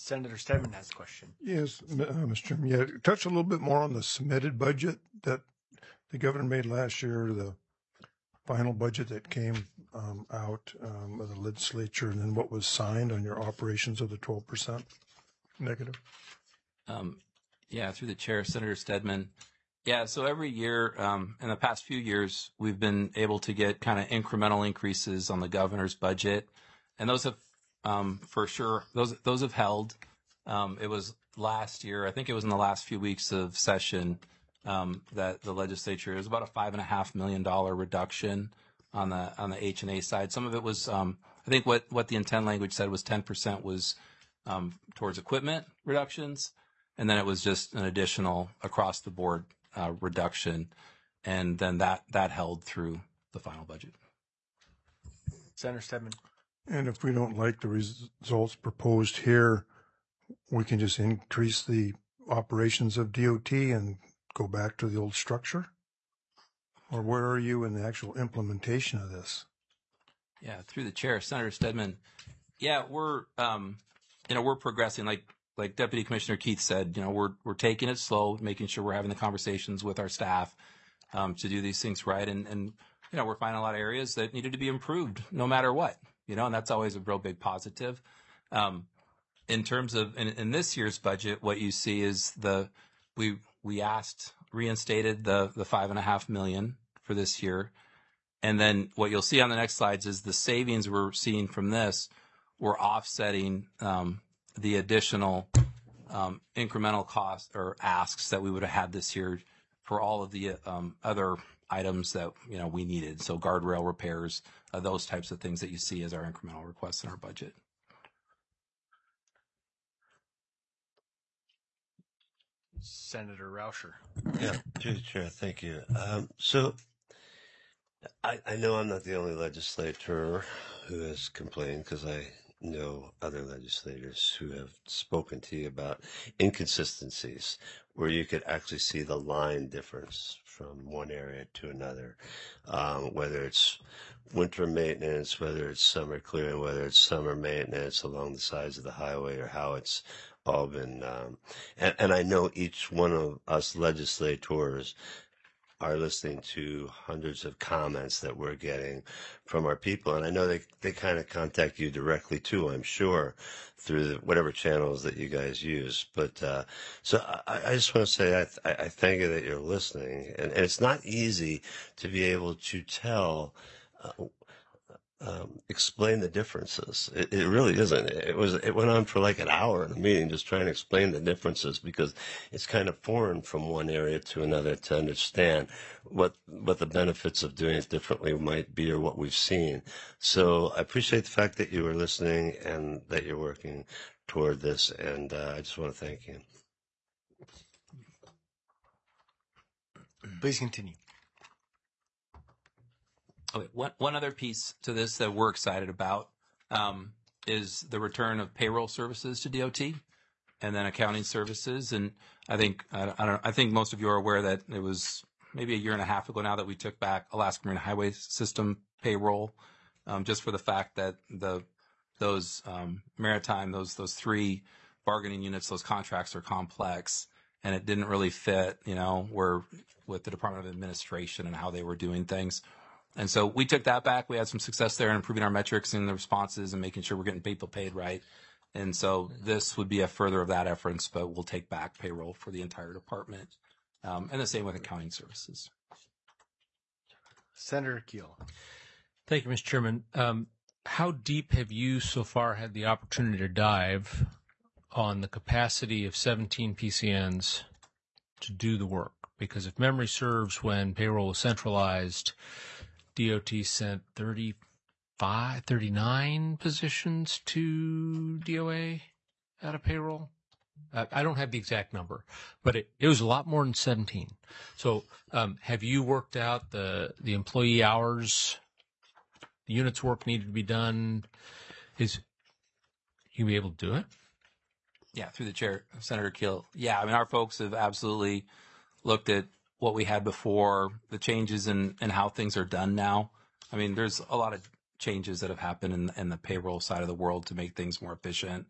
Senator Stedman has a question. Yes, uh, Mister Chairman. Yeah, touch a little bit more on the submitted budget that the governor made last year, the final budget that came um, out um, of the legislature, and then what was signed on your operations of the twelve percent negative. Um, yeah, through the chair, Senator Stedman. Yeah, so every year, um, in the past few years, we've been able to get kind of incremental increases on the governor's budget, and those have, um, for sure, those those have held. Um, it was last year, I think it was in the last few weeks of session, um, that the legislature, it was about a five and a half million dollar reduction on the on the H and A side. Some of it was, um, I think, what what the intent language said was ten percent was um, towards equipment reductions, and then it was just an additional across the board Uh, reduction, and then that that held through the final budget. Senator Stedman. And if we don't like the res- results proposed here, we can just increase the operations of D O T and go back to the old structure? Or where are you in the actual implementation of this? Yeah, through the chair, Senator Stedman. Yeah, we're um, you know we're progressing like. Like Deputy Commissioner Keith said, you know, we're we're taking it slow, making sure we're having the conversations with our staff um, to do these things right, and and you know we're finding a lot of areas that needed to be improved, no matter what, you know, and that's always a real big positive. Um, in terms of in, in this year's budget, what you see is the we we asked reinstated the the five and a half million for this year, and then what you'll see on the next slides is the savings we're seeing from this, we're offsetting. Um, the additional um, incremental costs or asks that we would have had this year for all of the um, other items that, you know, we needed. So guardrail repairs, uh, those types of things that you see as our incremental requests in our budget. Senator Rauscher. Yeah, through the chair, thank you. Um, so I, I know I'm not the only legislator who has complained, because I know other legislators who have spoken to you about inconsistencies where you could actually see the line difference from one area to another, um, whether it's winter maintenance, whether it's summer clearing, whether it's summer maintenance along the sides of the highway, or how it's all been. Um, and, and I know each one of us legislators are listening to hundreds of comments that we're getting from our people. And I know they, they kind of contact you directly too, I'm sure, through the, whatever channels that you guys use. But, uh, so I, I just want to say, I, I thank you that you're listening. And, and it's not easy to be able to tell, uh, Um, explain the differences. It, it really isn't. It was. It went on for like an hour in a meeting just trying to explain the differences, because it's kind of foreign from one area to another to understand what what the benefits of doing it differently might be, or what we've seen. So I appreciate the fact that you were listening and that you're working toward this, and uh, I just want to thank you. Please continue. Okay, one, one other piece to this that we're excited about um, is the return of payroll services to D O T, and then accounting services. And I think I, I don't. I think most of you are aware that it was maybe a year and a half ago now that we took back Alaska Marine Highway System payroll, um, just for the fact that the those um, maritime those those three bargaining units, those contracts are complex, and it didn't really fit, you know, where with the Department of Administration and how they were doing things. And so we took that back. We had some success there in improving our metrics and the responses and making sure we're getting people paid right. And so this would be a further of that efforts, but we'll take back payroll for the entire department. Um, and the same with accounting services. Senator Keel. Thank you, Mister Chairman. Um, how deep have you so far had the opportunity to dive on the capacity of seventeen P C Ns to do the work? Because if memory serves, when payroll was centralized, D O T sent thirty-five, thirty-nine positions to D O A out of payroll. Uh, I don't have the exact number, but it, it was a lot more than seventeen. So um, have you worked out the, the employee hours, the units work needed to be done? Is you be able to do it? Yeah, through the chair, Senator Keel. Yeah, I mean, our folks have absolutely looked at what we had before, the changes in, in how things are done now. I mean, there's a lot of changes that have happened in, in the payroll side of the world to make things more efficient.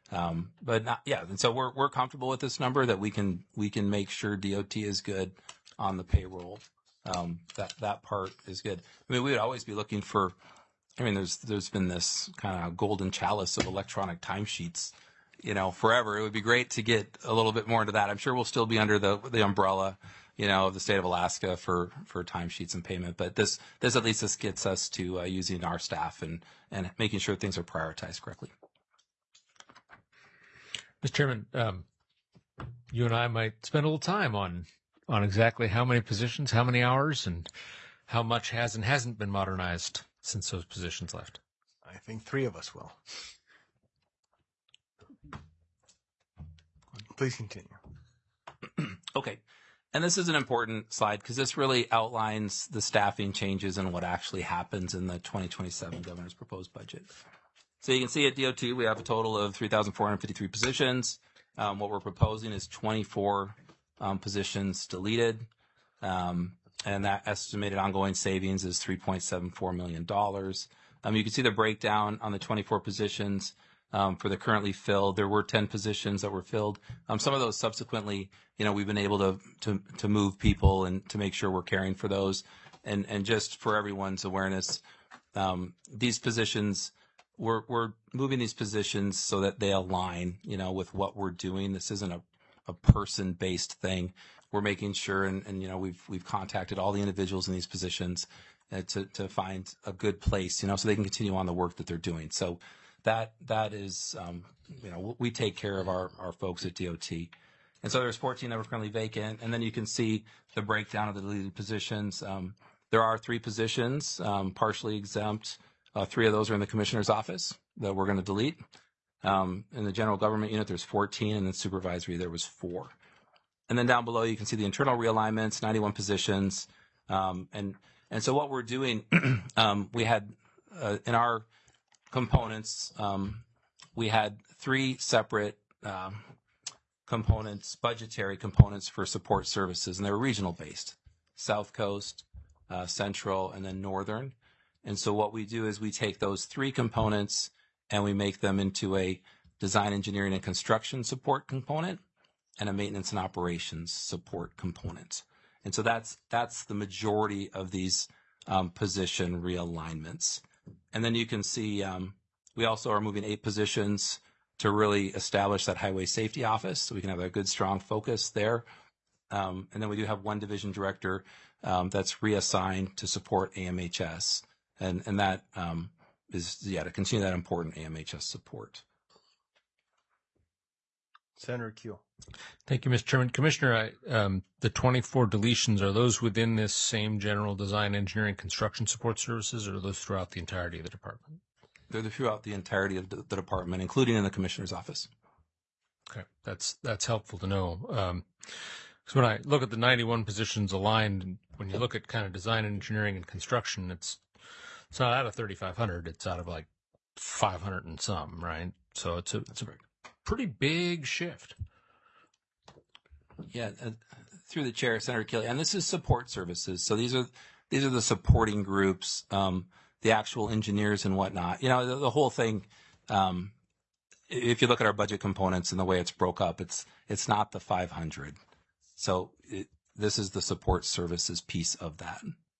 Um, but not, yeah, and so we're we're comfortable with this number that we can we can make sure D O T is good on the payroll. Um, that that part is good. I mean, we would always be looking for. I mean, there's there's been this kind of golden chalice of electronic timesheets, you know, forever. It would be great to get a little bit more into that. I'm sure we'll still be under the the umbrella, you know, of the state of Alaska for for timesheets and payment. But this this at least this gets us to uh, using our staff and and making sure things are prioritized correctly. Mister Chairman, um, you and I might spend a little time on on exactly how many positions, how many hours, and how much has and hasn't been modernized since those positions left. I think three of us will. Please continue. Okay. And this is an important slide because this really outlines the staffing changes and what actually happens in the twenty twenty-seven governor's proposed budget. So you can see at D O T, we have a total of three thousand four hundred fifty-three positions. Um, what we're proposing is twenty-four um, positions deleted. Um, and that estimated ongoing savings is three point seven four million dollars. Um, you can see the breakdown on the twenty-four positions um, for the currently filled. There were ten positions that were filled. Um, some of those subsequently, you know, we've been able to, to, to move people and to make sure we're caring for those. And, and just for everyone's awareness, um, these positions, we're, we're moving these positions so that they align, you know, with what we're doing. This isn't a, a person-based thing. We're making sure, and, and you know, we've we've contacted all the individuals in these positions uh, to to find a good place, you know, so they can continue on the work that they're doing. So that that is, um, you know, we take care of our our folks at D O T. And so there's fourteen that were currently vacant, and then you can see the breakdown of the deleted positions. Um, there are three positions um, partially exempt. Uh, three of those are in the commissioner's office that we're going to delete. Um, in the general government unit, there's fourteen, and in supervisory, there was four. And then down below, you can see the internal realignments, ninety-one positions. Um, and, and so what we're doing, um, we had uh, in our components, um, we had three separate um, components, budgetary components for support services, and they were regional based, South Coast, uh, Central, and then Northern. And so what we do is we take those three components and we make them into a design, engineering, and construction support component and a maintenance and operations support component. And so that's that's the majority of these um, position realignments. And then you can see um, we also are moving eight positions to really establish that highway safety office so we can have a good, strong focus there. Um, and then we do have one division director um, that's reassigned to support A M H S. And, and that um, is, yeah, to continue that important A M H S support. Senator Kuehl. Thank you, Mister Chairman. Commissioner, I, um, the twenty-four deletions, are those within this same general design, engineering, construction support services, or are those throughout the entirety of the department? They're throughout the entirety of the, the department, including in the commissioner's office. Okay, that's that's helpful to know. Um, because when I look at the ninety-one positions aligned, when you look at kind of design, engineering, and construction, it's it's not out of thirty-five hundred. It's out of like five hundred and some, right? So it's a it's a pretty big shift. Yeah, uh, through the chair, Senator Kelly, and this is support services. So these are these are the supporting groups, um, the actual engineers and whatnot. You know, the, the whole thing. Um, if you look at our budget components and the way it's broke up, it's it's not the five hundred. So it, this is the support services piece of that.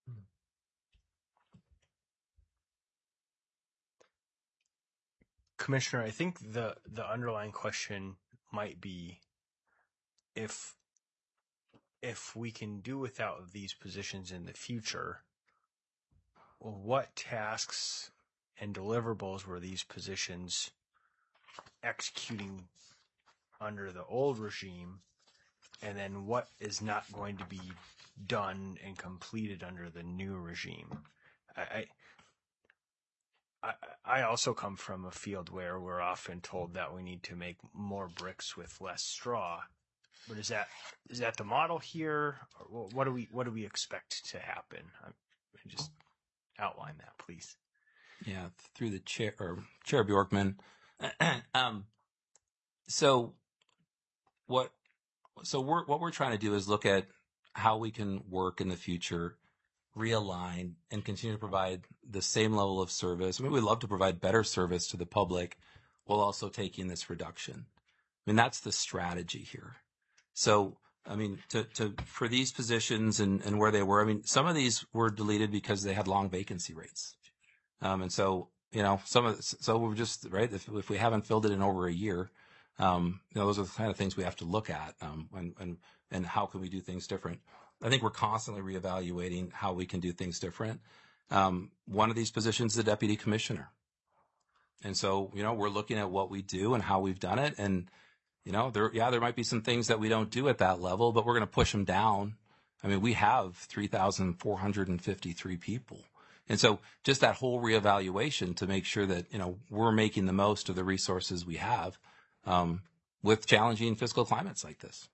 Commissioner, I think the, the underlying question might be if if we can do without these positions in the future, what tasks and deliverables were these positions executing under the old regime, and then what is not going to be done and completed under the new regime? I, I, I also come from a field where we're often told that we need to make more bricks with less straw. But is that is that the model here? Or what do we what do we expect to happen? Just outline that, please. Yeah, through the chair or Chair Bjorkman. um, so what? So we're what we're trying to do is look at how we can work in the future, realign, and continue to provide the same level of service. I mean, we'd love to provide better service to the public while also taking this reduction. I mean, that's the strategy here. So, I mean, to, to for these positions and, and where they were, I mean, some of these were deleted because they had long vacancy rates. Um, and so, you know, some of, so we're just, right, if, if we haven't filled it in over a year, um, you know, those are the kind of things we have to look at, um, and, and, and how can we do things different. I think we're constantly reevaluating how we can do things different. Um, one of these positions is the deputy commissioner. And so, you know, we're looking at what we do and how we've done it. And, you know, there, yeah, there might be some things that we don't do at that level, but we're going to push them down. I mean, we have three thousand four hundred fifty-three people. And so just that whole reevaluation to make sure that, you know, we're making the most of the resources we have, um, with challenging fiscal climates like this.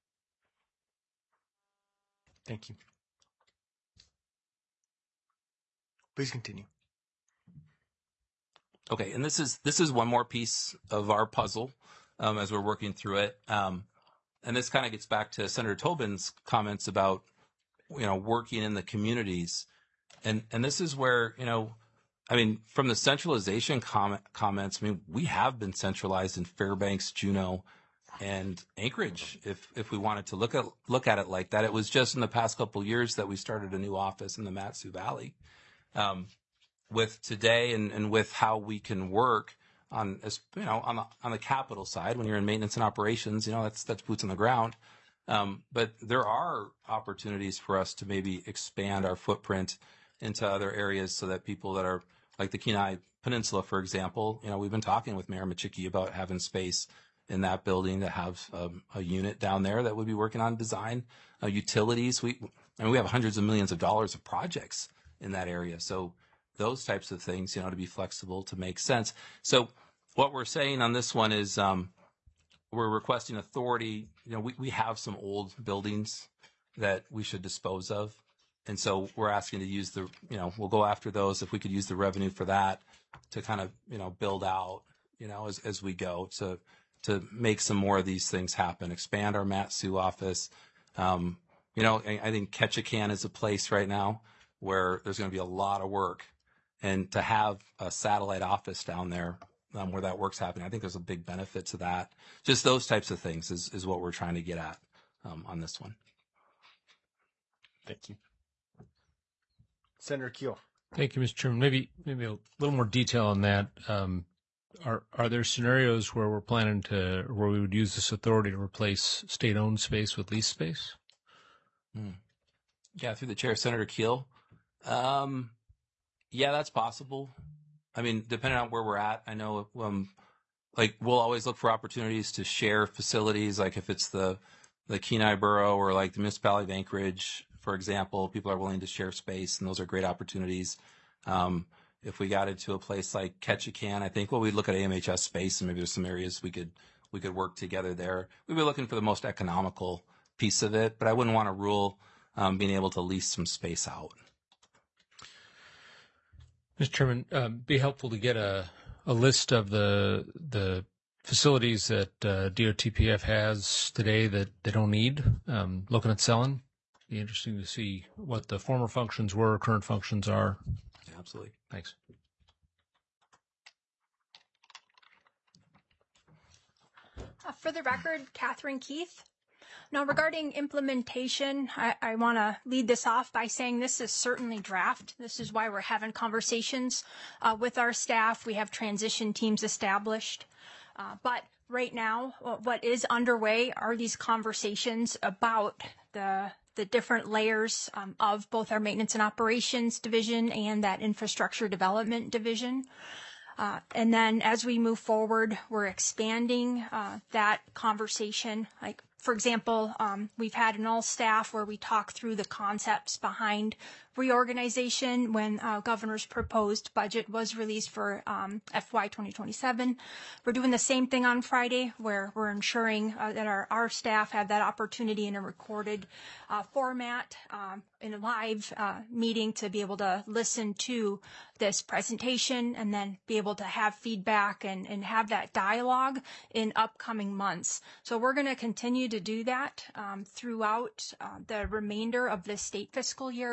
Thank you. Please continue. Okay, and this is this is one more piece of our puzzle, um, as we're working through it, um, and this kind of gets back to Senator Tobin's comments about, you know, working in the communities, and and this is where, you know, I mean, from the centralization comment, comments, I mean, we have been centralized in Fairbanks, Juneau, and Anchorage. If if we wanted to look at look at it like that, it was just in the past couple of years that we started a new office in the Mat-Su Valley. Um, with today and, and with how we can work on, as you know, on the, on the capital side, when you're in maintenance and operations, you know, that's, that's boots on the ground. Um, but there are opportunities for us to maybe expand our footprint into other areas so that people that are like the Kenai Peninsula, for example, you know, we've been talking with Mayor Machicki about having space in that building to have um, a unit down there that would be working on design, uh, utilities. We, I mean, we have hundreds of millions of dollars of projects in that area. So those types of things, you know, to be flexible, to make sense. So what we're saying on this one is um, we're requesting authority. You know, we, we have some old buildings that we should dispose of. And so we're asking to use the, you know, we'll go after those if we could use the revenue for that to kind of, you know, build out, you know, as, as we go to, to make some more of these things happen, expand our Mat-Su office. Um, you know, I, I think Ketchikan is a place right now where there's going to be a lot of work. And to have a satellite office down there um, where that work's happening, I think there's a big benefit to that. Just those types of things is, is what we're trying to get at um, on this one. Thank you. Senator Keel. Thank you, Mister Chairman. Maybe maybe a little more detail on that. Um, are are there scenarios where we're planning to where we would use this authority to replace state-owned space with leased space? Hmm. Yeah, through the chair, Senator Keel. Um, Yeah, that's possible. I mean, depending on where we're at, I know, um, like we'll always look for opportunities to share facilities. Like if it's the, the Kenai Borough or like the municipality of Anchorage, for example, people are willing to share space and those are great opportunities. Um, if we got into a place like Ketchikan, I think, well, we'd look at A M H S space and maybe there's some areas we could, we could work together there. We'd be looking for the most economical piece of it, but I wouldn't want to rule, um, being able to lease some space out. Mister Chairman, um, be helpful to get a, a list of the the facilities that uh, D O T P F has today that they don't need. Um, looking at selling, be interesting to see what the former functions were, current functions are. Yeah, absolutely. Thanks. Uh, for the record, Catherine Keith. Now, regarding implementation, I, I want to lead this off by saying this is certainly draft. This is why we're having conversations uh, with our staff. We have transition teams established. Uh, but right now, what is underway are these conversations about the the different layers um, of both our maintenance and operations division and that infrastructure development division. Uh, and then as we move forward, we're expanding uh, that conversation. Like, for example, um, we've had an all staff where we talk through the concepts behind reorganization when uh, governor's proposed budget was released for um, F Y twenty twenty-seven. We're doing the same thing on Friday where we're ensuring uh, that our, our staff have that opportunity in a recorded uh, format um, in a live uh, meeting to be able to listen to this presentation and then be able to have feedback and, and have that dialogue in upcoming months. So we're going to continue to do that um, throughout uh, the remainder of the state fiscal year.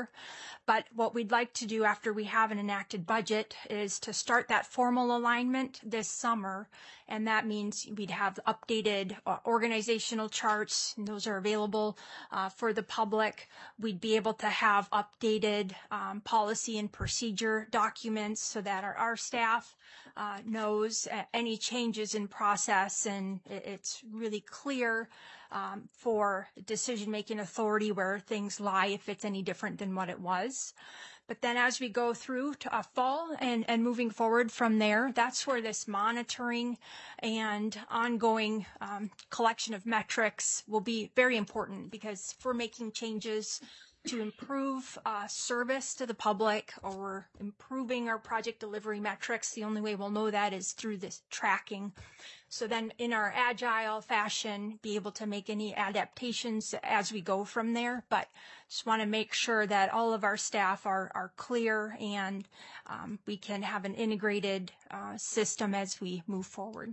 But what we'd like to do after we have an enacted budget is to start that formal alignment this summer. And that means we'd have updated uh, organizational charts, and those are available uh, for the public. We'd be able to have updated um, policy and procedure documents so that our, our staff uh, knows uh, any changes in process, and it, it's really clear um, for decision-making authority where things lie if it's any different than what it was. But then as we go through to a fall and, and moving forward from there, that's where this monitoring and ongoing um, collection of metrics will be very important, because if we're making changes to improve uh, service to the public or improving our project delivery metrics, the only way we'll know that is through this tracking. So then in our agile fashion, be able to make any adaptations as we go from there. But just want to make sure that all of our staff are, are clear, and um, we can have an integrated uh, system as we move forward.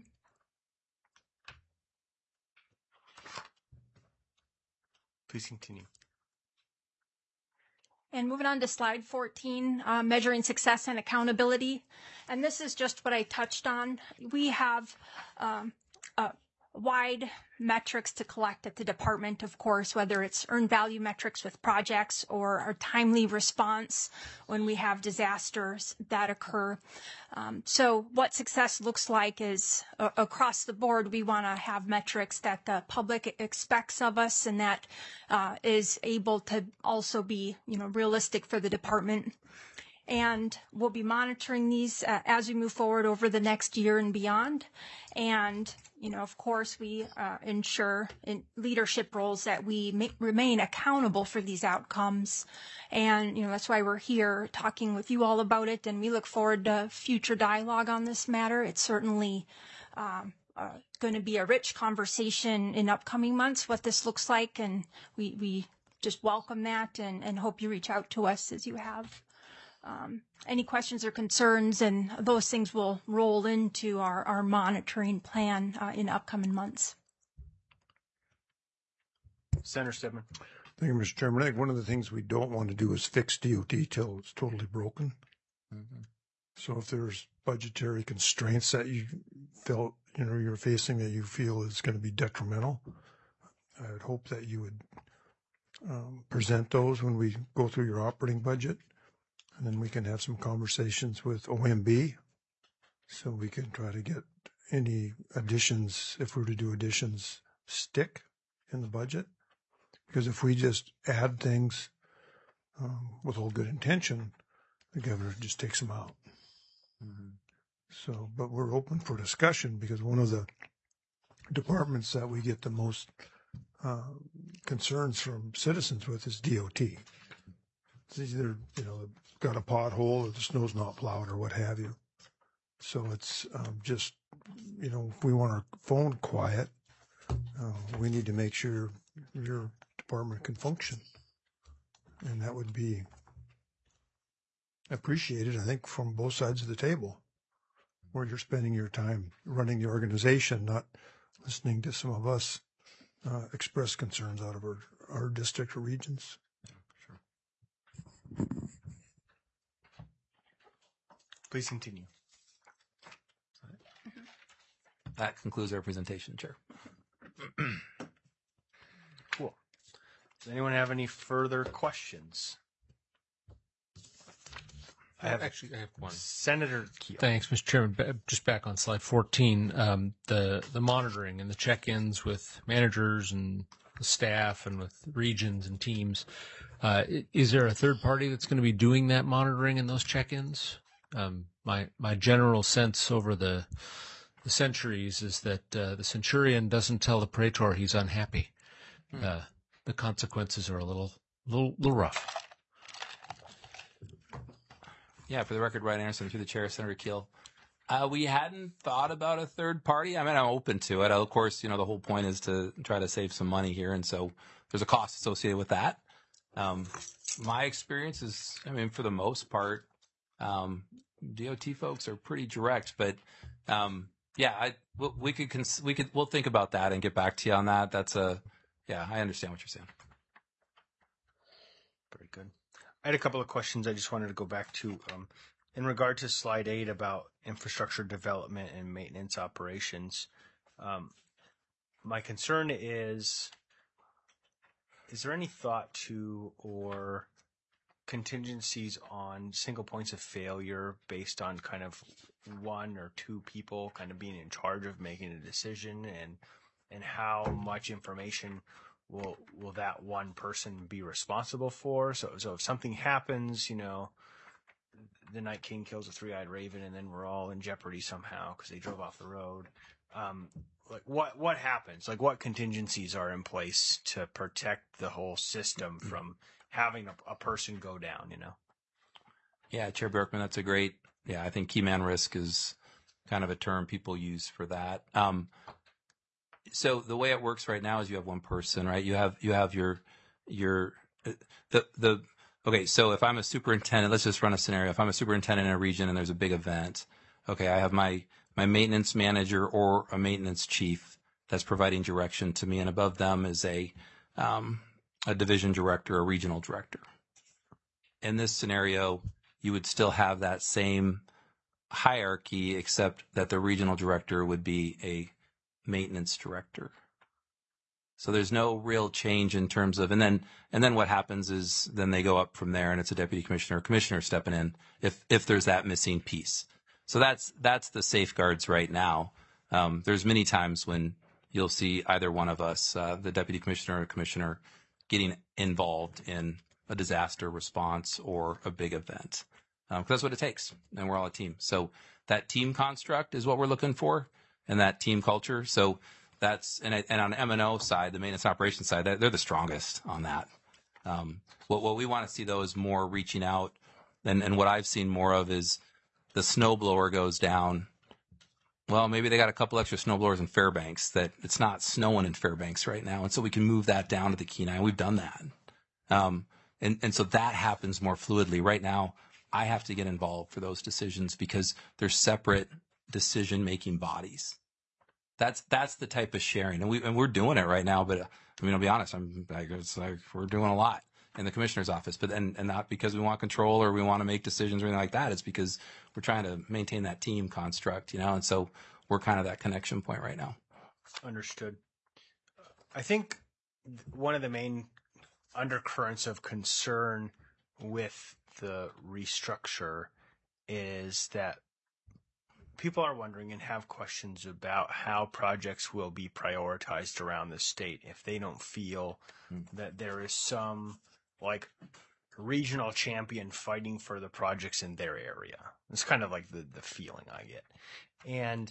Please continue. And moving on to slide fourteen, uh, measuring success and accountability. And this is just what I touched on. We have um, uh, wide metrics to collect at the department, of course, whether it's earned value metrics with projects or our timely response when we have disasters that occur. Um, so what success looks like is uh, across the board, we want to have metrics that the public expects of us, and that uh, is able to also be, you know, realistic for the department. And we'll be monitoring these uh, as we move forward over the next year and beyond. And, you know, of course, we uh, ensure in leadership roles that we ma- remain accountable for these outcomes. And, you know, that's why we're here talking with you all about it. And we look forward to future dialogue on this matter. It's certainly um, uh, going to be a rich conversation in upcoming months, what this looks like. And we, we just welcome that, and, and hope you reach out to us as you have. Um, any questions or concerns, and those things will roll into our, our monitoring plan uh, in upcoming months. Senator Stedman. Thank you, Mister Chairman. I think one of the things we don't want to do is fix D O T till it's totally broken. Mm-hmm. So if there's budgetary constraints that you felt, you know, you're facing that you feel is going to be detrimental, I would hope that you would um, present those when we go through your operating budget. And then we can have some conversations with O M B, so we can try to get any additions, if we were to do additions, stick in the budget. Because if we just add things um, with all good intention, the governor just takes them out. Mm-hmm. So, but we're open for discussion, because one of the departments that we get the most uh, concerns from citizens with is D O T. It's either, you know, got a pothole or the snow's not plowed or what have you. So it's um, just, you know, if we want our phone quiet, uh, we need to make sure your department can function. And that would be appreciated, I think, from both sides of the table, where you're spending your time running the organization, not listening to some of us uh, express concerns out of our, our district or regions. Please continue. That concludes our presentation, Chair. Cool. Does anyone have any further questions? I have Actually, I have one. Senator Keel. Thanks, Mister Chairman. Ba- Just back on slide fourteen, um, the the monitoring and the check-ins with managers and the staff and with regions and teams. Uh, i- is there a third party that's going to be doing that monitoring and those check-ins? Um, my my general sense over the the centuries is that uh, the centurion doesn't tell the praetor he's unhappy. Hmm. Uh, the consequences are a little little little rough. Yeah, for the record, Ryan Anderson, through the chair, Senator Keel. Uh, we hadn't thought about a third party. I mean, I'm open to it. Of course, you know, the whole point is to try to save some money here, and so there's a cost associated with that. Um, my experience is, I mean, for the most part, um, D O T folks are pretty direct, but um, yeah, I, we could cons- we could we'll think about that and get back to you on that. That's a yeah, I understand what you're saying. Very good. I had a couple of questions I just wanted to go back to. Um, in regard to slide eight about infrastructure development and maintenance operations, um, my concern is, is there any thought to or contingencies on single points of failure based on kind of one or two people kind of being in charge of making a decision, and and how much information will will that one person be responsible for? So so if something happens, you know, the Night King kills a three-eyed raven, and then we're all in jeopardy somehow because they drove off the road. Um, like what what happens? Like what contingencies are in place to protect the whole system from having a, a person go down? You know. Yeah, Chair Bjorkman, that's a great. Yeah, I think key man risk is kind of a term people use for that. Um, so the way it works right now is you have one person, right? You have you have your your the the okay. So if I'm a superintendent, let's just run a scenario. If I'm a superintendent in a region and there's a big event, okay, I have my my maintenance manager or a maintenance chief that's providing direction to me, and above them is a um, a division director, a regional director. In this scenario, you would still have that same hierarchy, except that the regional director would be a maintenance director. So there's no real change in terms of, and then and then what happens is then they go up from there, and it's a deputy commissioner or commissioner stepping in if if there's that missing piece. So that's that's the safeguards right now. Um, there's many times when you'll see either one of us, uh, the deputy commissioner or commissioner, getting involved in a disaster response or a big event. Because um, that's what it takes, and we're all a team. So that team construct is what we're looking for, and that team culture. So that's and, and on the M and O side, the maintenance operations side, they're, they're the strongest on that. Um, what what we want to see though is more reaching out, and and what I've seen more of is the snowblower goes down. Well, maybe they got a couple extra snowblowers in Fairbanks that it's not snowing in Fairbanks right now, and so we can move that down to the Kenai. We've done that, um, and and so that happens more fluidly right now. I have to get involved for those decisions because they're separate decision-making bodies. That's that's the type of sharing, and we and we're doing it right now. But I mean, I'll be honest, I'm like, it's like we're doing a lot in the commissioner's office, but and and not because we want control or we want to make decisions or anything like that. It's because we're trying to maintain that team construct, you know. And so we're kind of that connection point right now. Understood. I think one of the main undercurrents of concern with the restructure is that people are wondering and have questions about how projects will be prioritized around the state if they don't feel mm. that there is some like regional champion fighting for the projects in their area. It's kind of like the, the feeling I get. And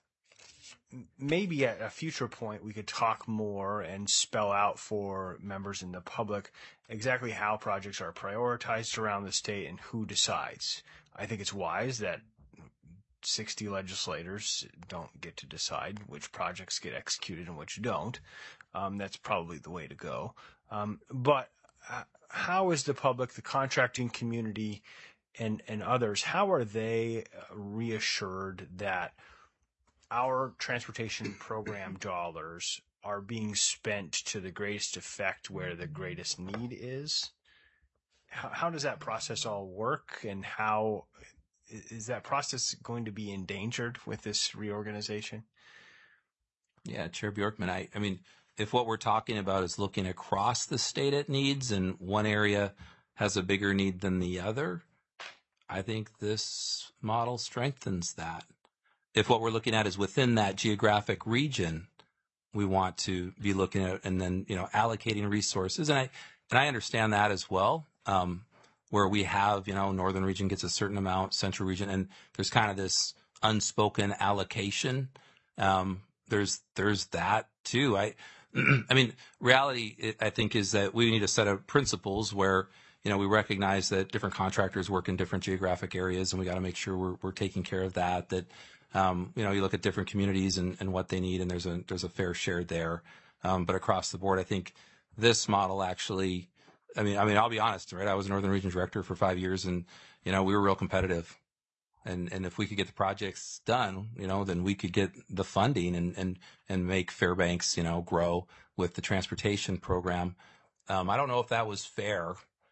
maybe at a future point we could talk more and spell out for members in the public exactly how projects are prioritized around the state and who decides. I think it's wise that sixty legislators don't get to decide which projects get executed and which don't. Um, that's probably the way to go. Um, but uh, how is the public, the contracting community, and, and others, how are they reassured that our transportation program dollars are being spent to the greatest effect where the greatest need is? How, how does that process all work, and how is that process going to be endangered with this reorganization? Yeah, Chair Bjorkman, I, I mean, if what we're talking about is looking across the state at needs and one area has a bigger need than the other, I think this model strengthens that. If what we're looking at is within that geographic region, we want to be looking at and then, you know, allocating resources. And I, and I understand that as well. Um, where we have, you know, northern region gets a certain amount, central region, and there's kind of this unspoken allocation. Um, there's there's that too. I I mean, reality, it, I think, is that we need a set of principles where, you know, we recognize that different contractors work in different geographic areas, and we got to make sure we're we're taking care of that. That um, you know, you look at different communities and, and what they need, and there's a there's a fair share there. Um, but across the board, I think this model actually. I mean, I mean, I'll be honest, right? I was a Northern Region director for five years, and you know, we were real competitive. And and if we could get the projects done, you know, then we could get the funding and and and make Fairbanks, you know, grow with the transportation program. Um, I don't know if that was fair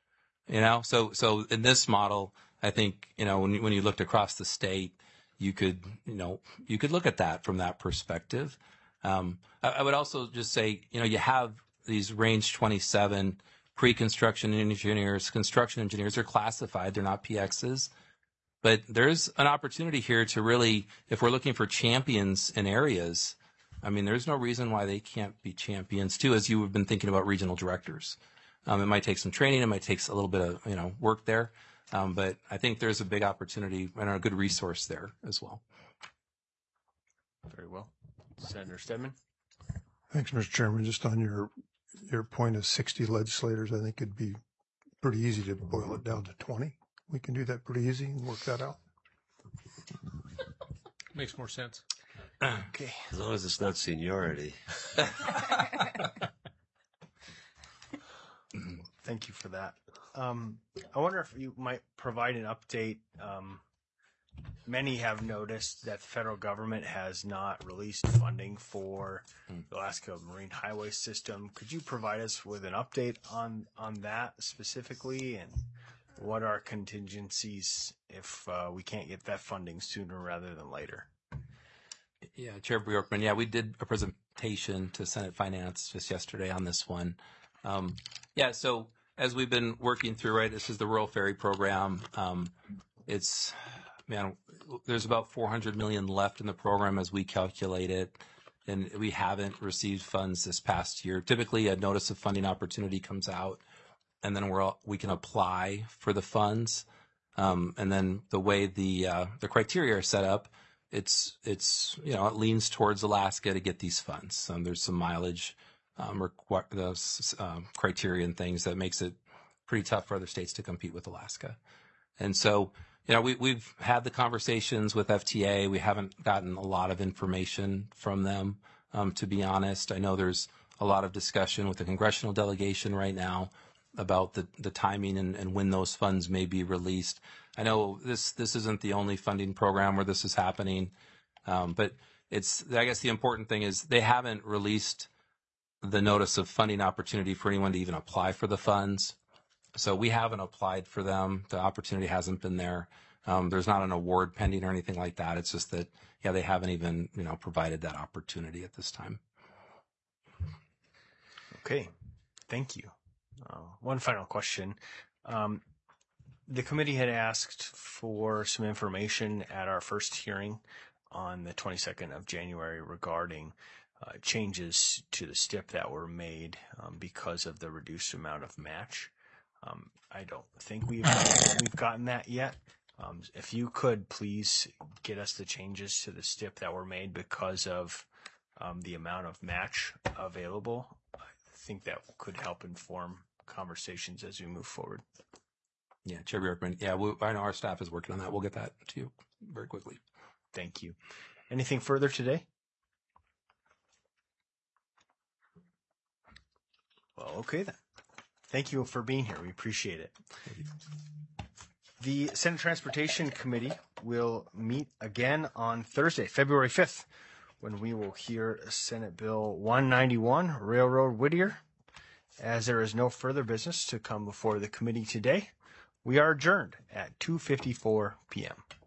You know, so so in this model, I think, you know, when you, when you looked across the state, you could, you know, you could look at that from that perspective. Um, I, I would also just say, you know, you have these range twenty-seven pre-construction engineers, construction engineers are classified; they're not P Xs. But there's an opportunity here to really, if we're looking for champions in areas, I mean, there's no reason why they can't be champions too, as you have been thinking about regional directors. Um, it might take some training. It might take a little bit of, you know, work there. Um, but I think there's a big opportunity and a good resource there as well. Very well. Senator Stedman. Thanks, Mister Chairman. Just on your your point of sixty legislators, I think it'd be pretty easy to boil it down to twenty. We can do that pretty easy and work that out. Makes more sense. Okay. As long as it's not seniority. Thank you for that. Um, I wonder if you might provide an update. Um, many have noticed that the federal government has not released funding for the Alaska Marine Highway System. Could you provide us with an update on, on that specifically, and what are contingencies if uh, we can't get that funding sooner rather than later? Yeah, Chair Bjorkman. Yeah, we did a presentation to Senate Finance just yesterday on this one. Um, yeah, so as we've been working through, right, this is the Rural Ferry Program. Um, it's, man, there's about four hundred million dollars left in the program as we calculate it, and we haven't received funds this past year. Typically, a notice of funding opportunity comes out, and then we're all, we can apply for the funds. Um, and then the way the uh, the criteria are set up, it's it's you know it leans towards Alaska to get these funds. Um, there's some mileage um, requ- the uh, criteria and things that makes it pretty tough for other states to compete with Alaska. And so you know we we've had the conversations with F T A. We haven't gotten a lot of information from them, um, to be honest. I know there's a lot of discussion with the congressional delegation right now about the, the timing and, and when those funds may be released. I know this this isn't the only funding program where this is happening, um, but it's I guess the important thing is they haven't released the notice of funding opportunity for anyone to even apply for the funds. So we haven't applied for them. The opportunity hasn't been there. Um, there's not an award pending or anything like that. It's just that, yeah, they haven't even, you know, provided that opportunity at this time. Okay, thank you. Uh, one final question. Um, the committee had asked for some information at our first hearing on the twenty-second of January regarding uh, changes to the S T I P that were made um, because of the reduced amount of match. Um, I don't think we've, we've gotten that yet. Um, if you could please get us the changes to the S T I P that were made because of um, the amount of match available, I think that could help inform conversations as we move forward. Yeah, Chair Bjorkman. Yeah, we, I know our staff is working on that. We'll get that to you very quickly. Thank you. Anything further today? Well, okay then. Thank you for being here. We appreciate it. The Senate Transportation Committee will meet again on Thursday, February fifth, when we will hear Senate Bill one ninety-one, Railroad Whittier. As there is no further business to come before the committee today, we are adjourned at two fifty-four p.m.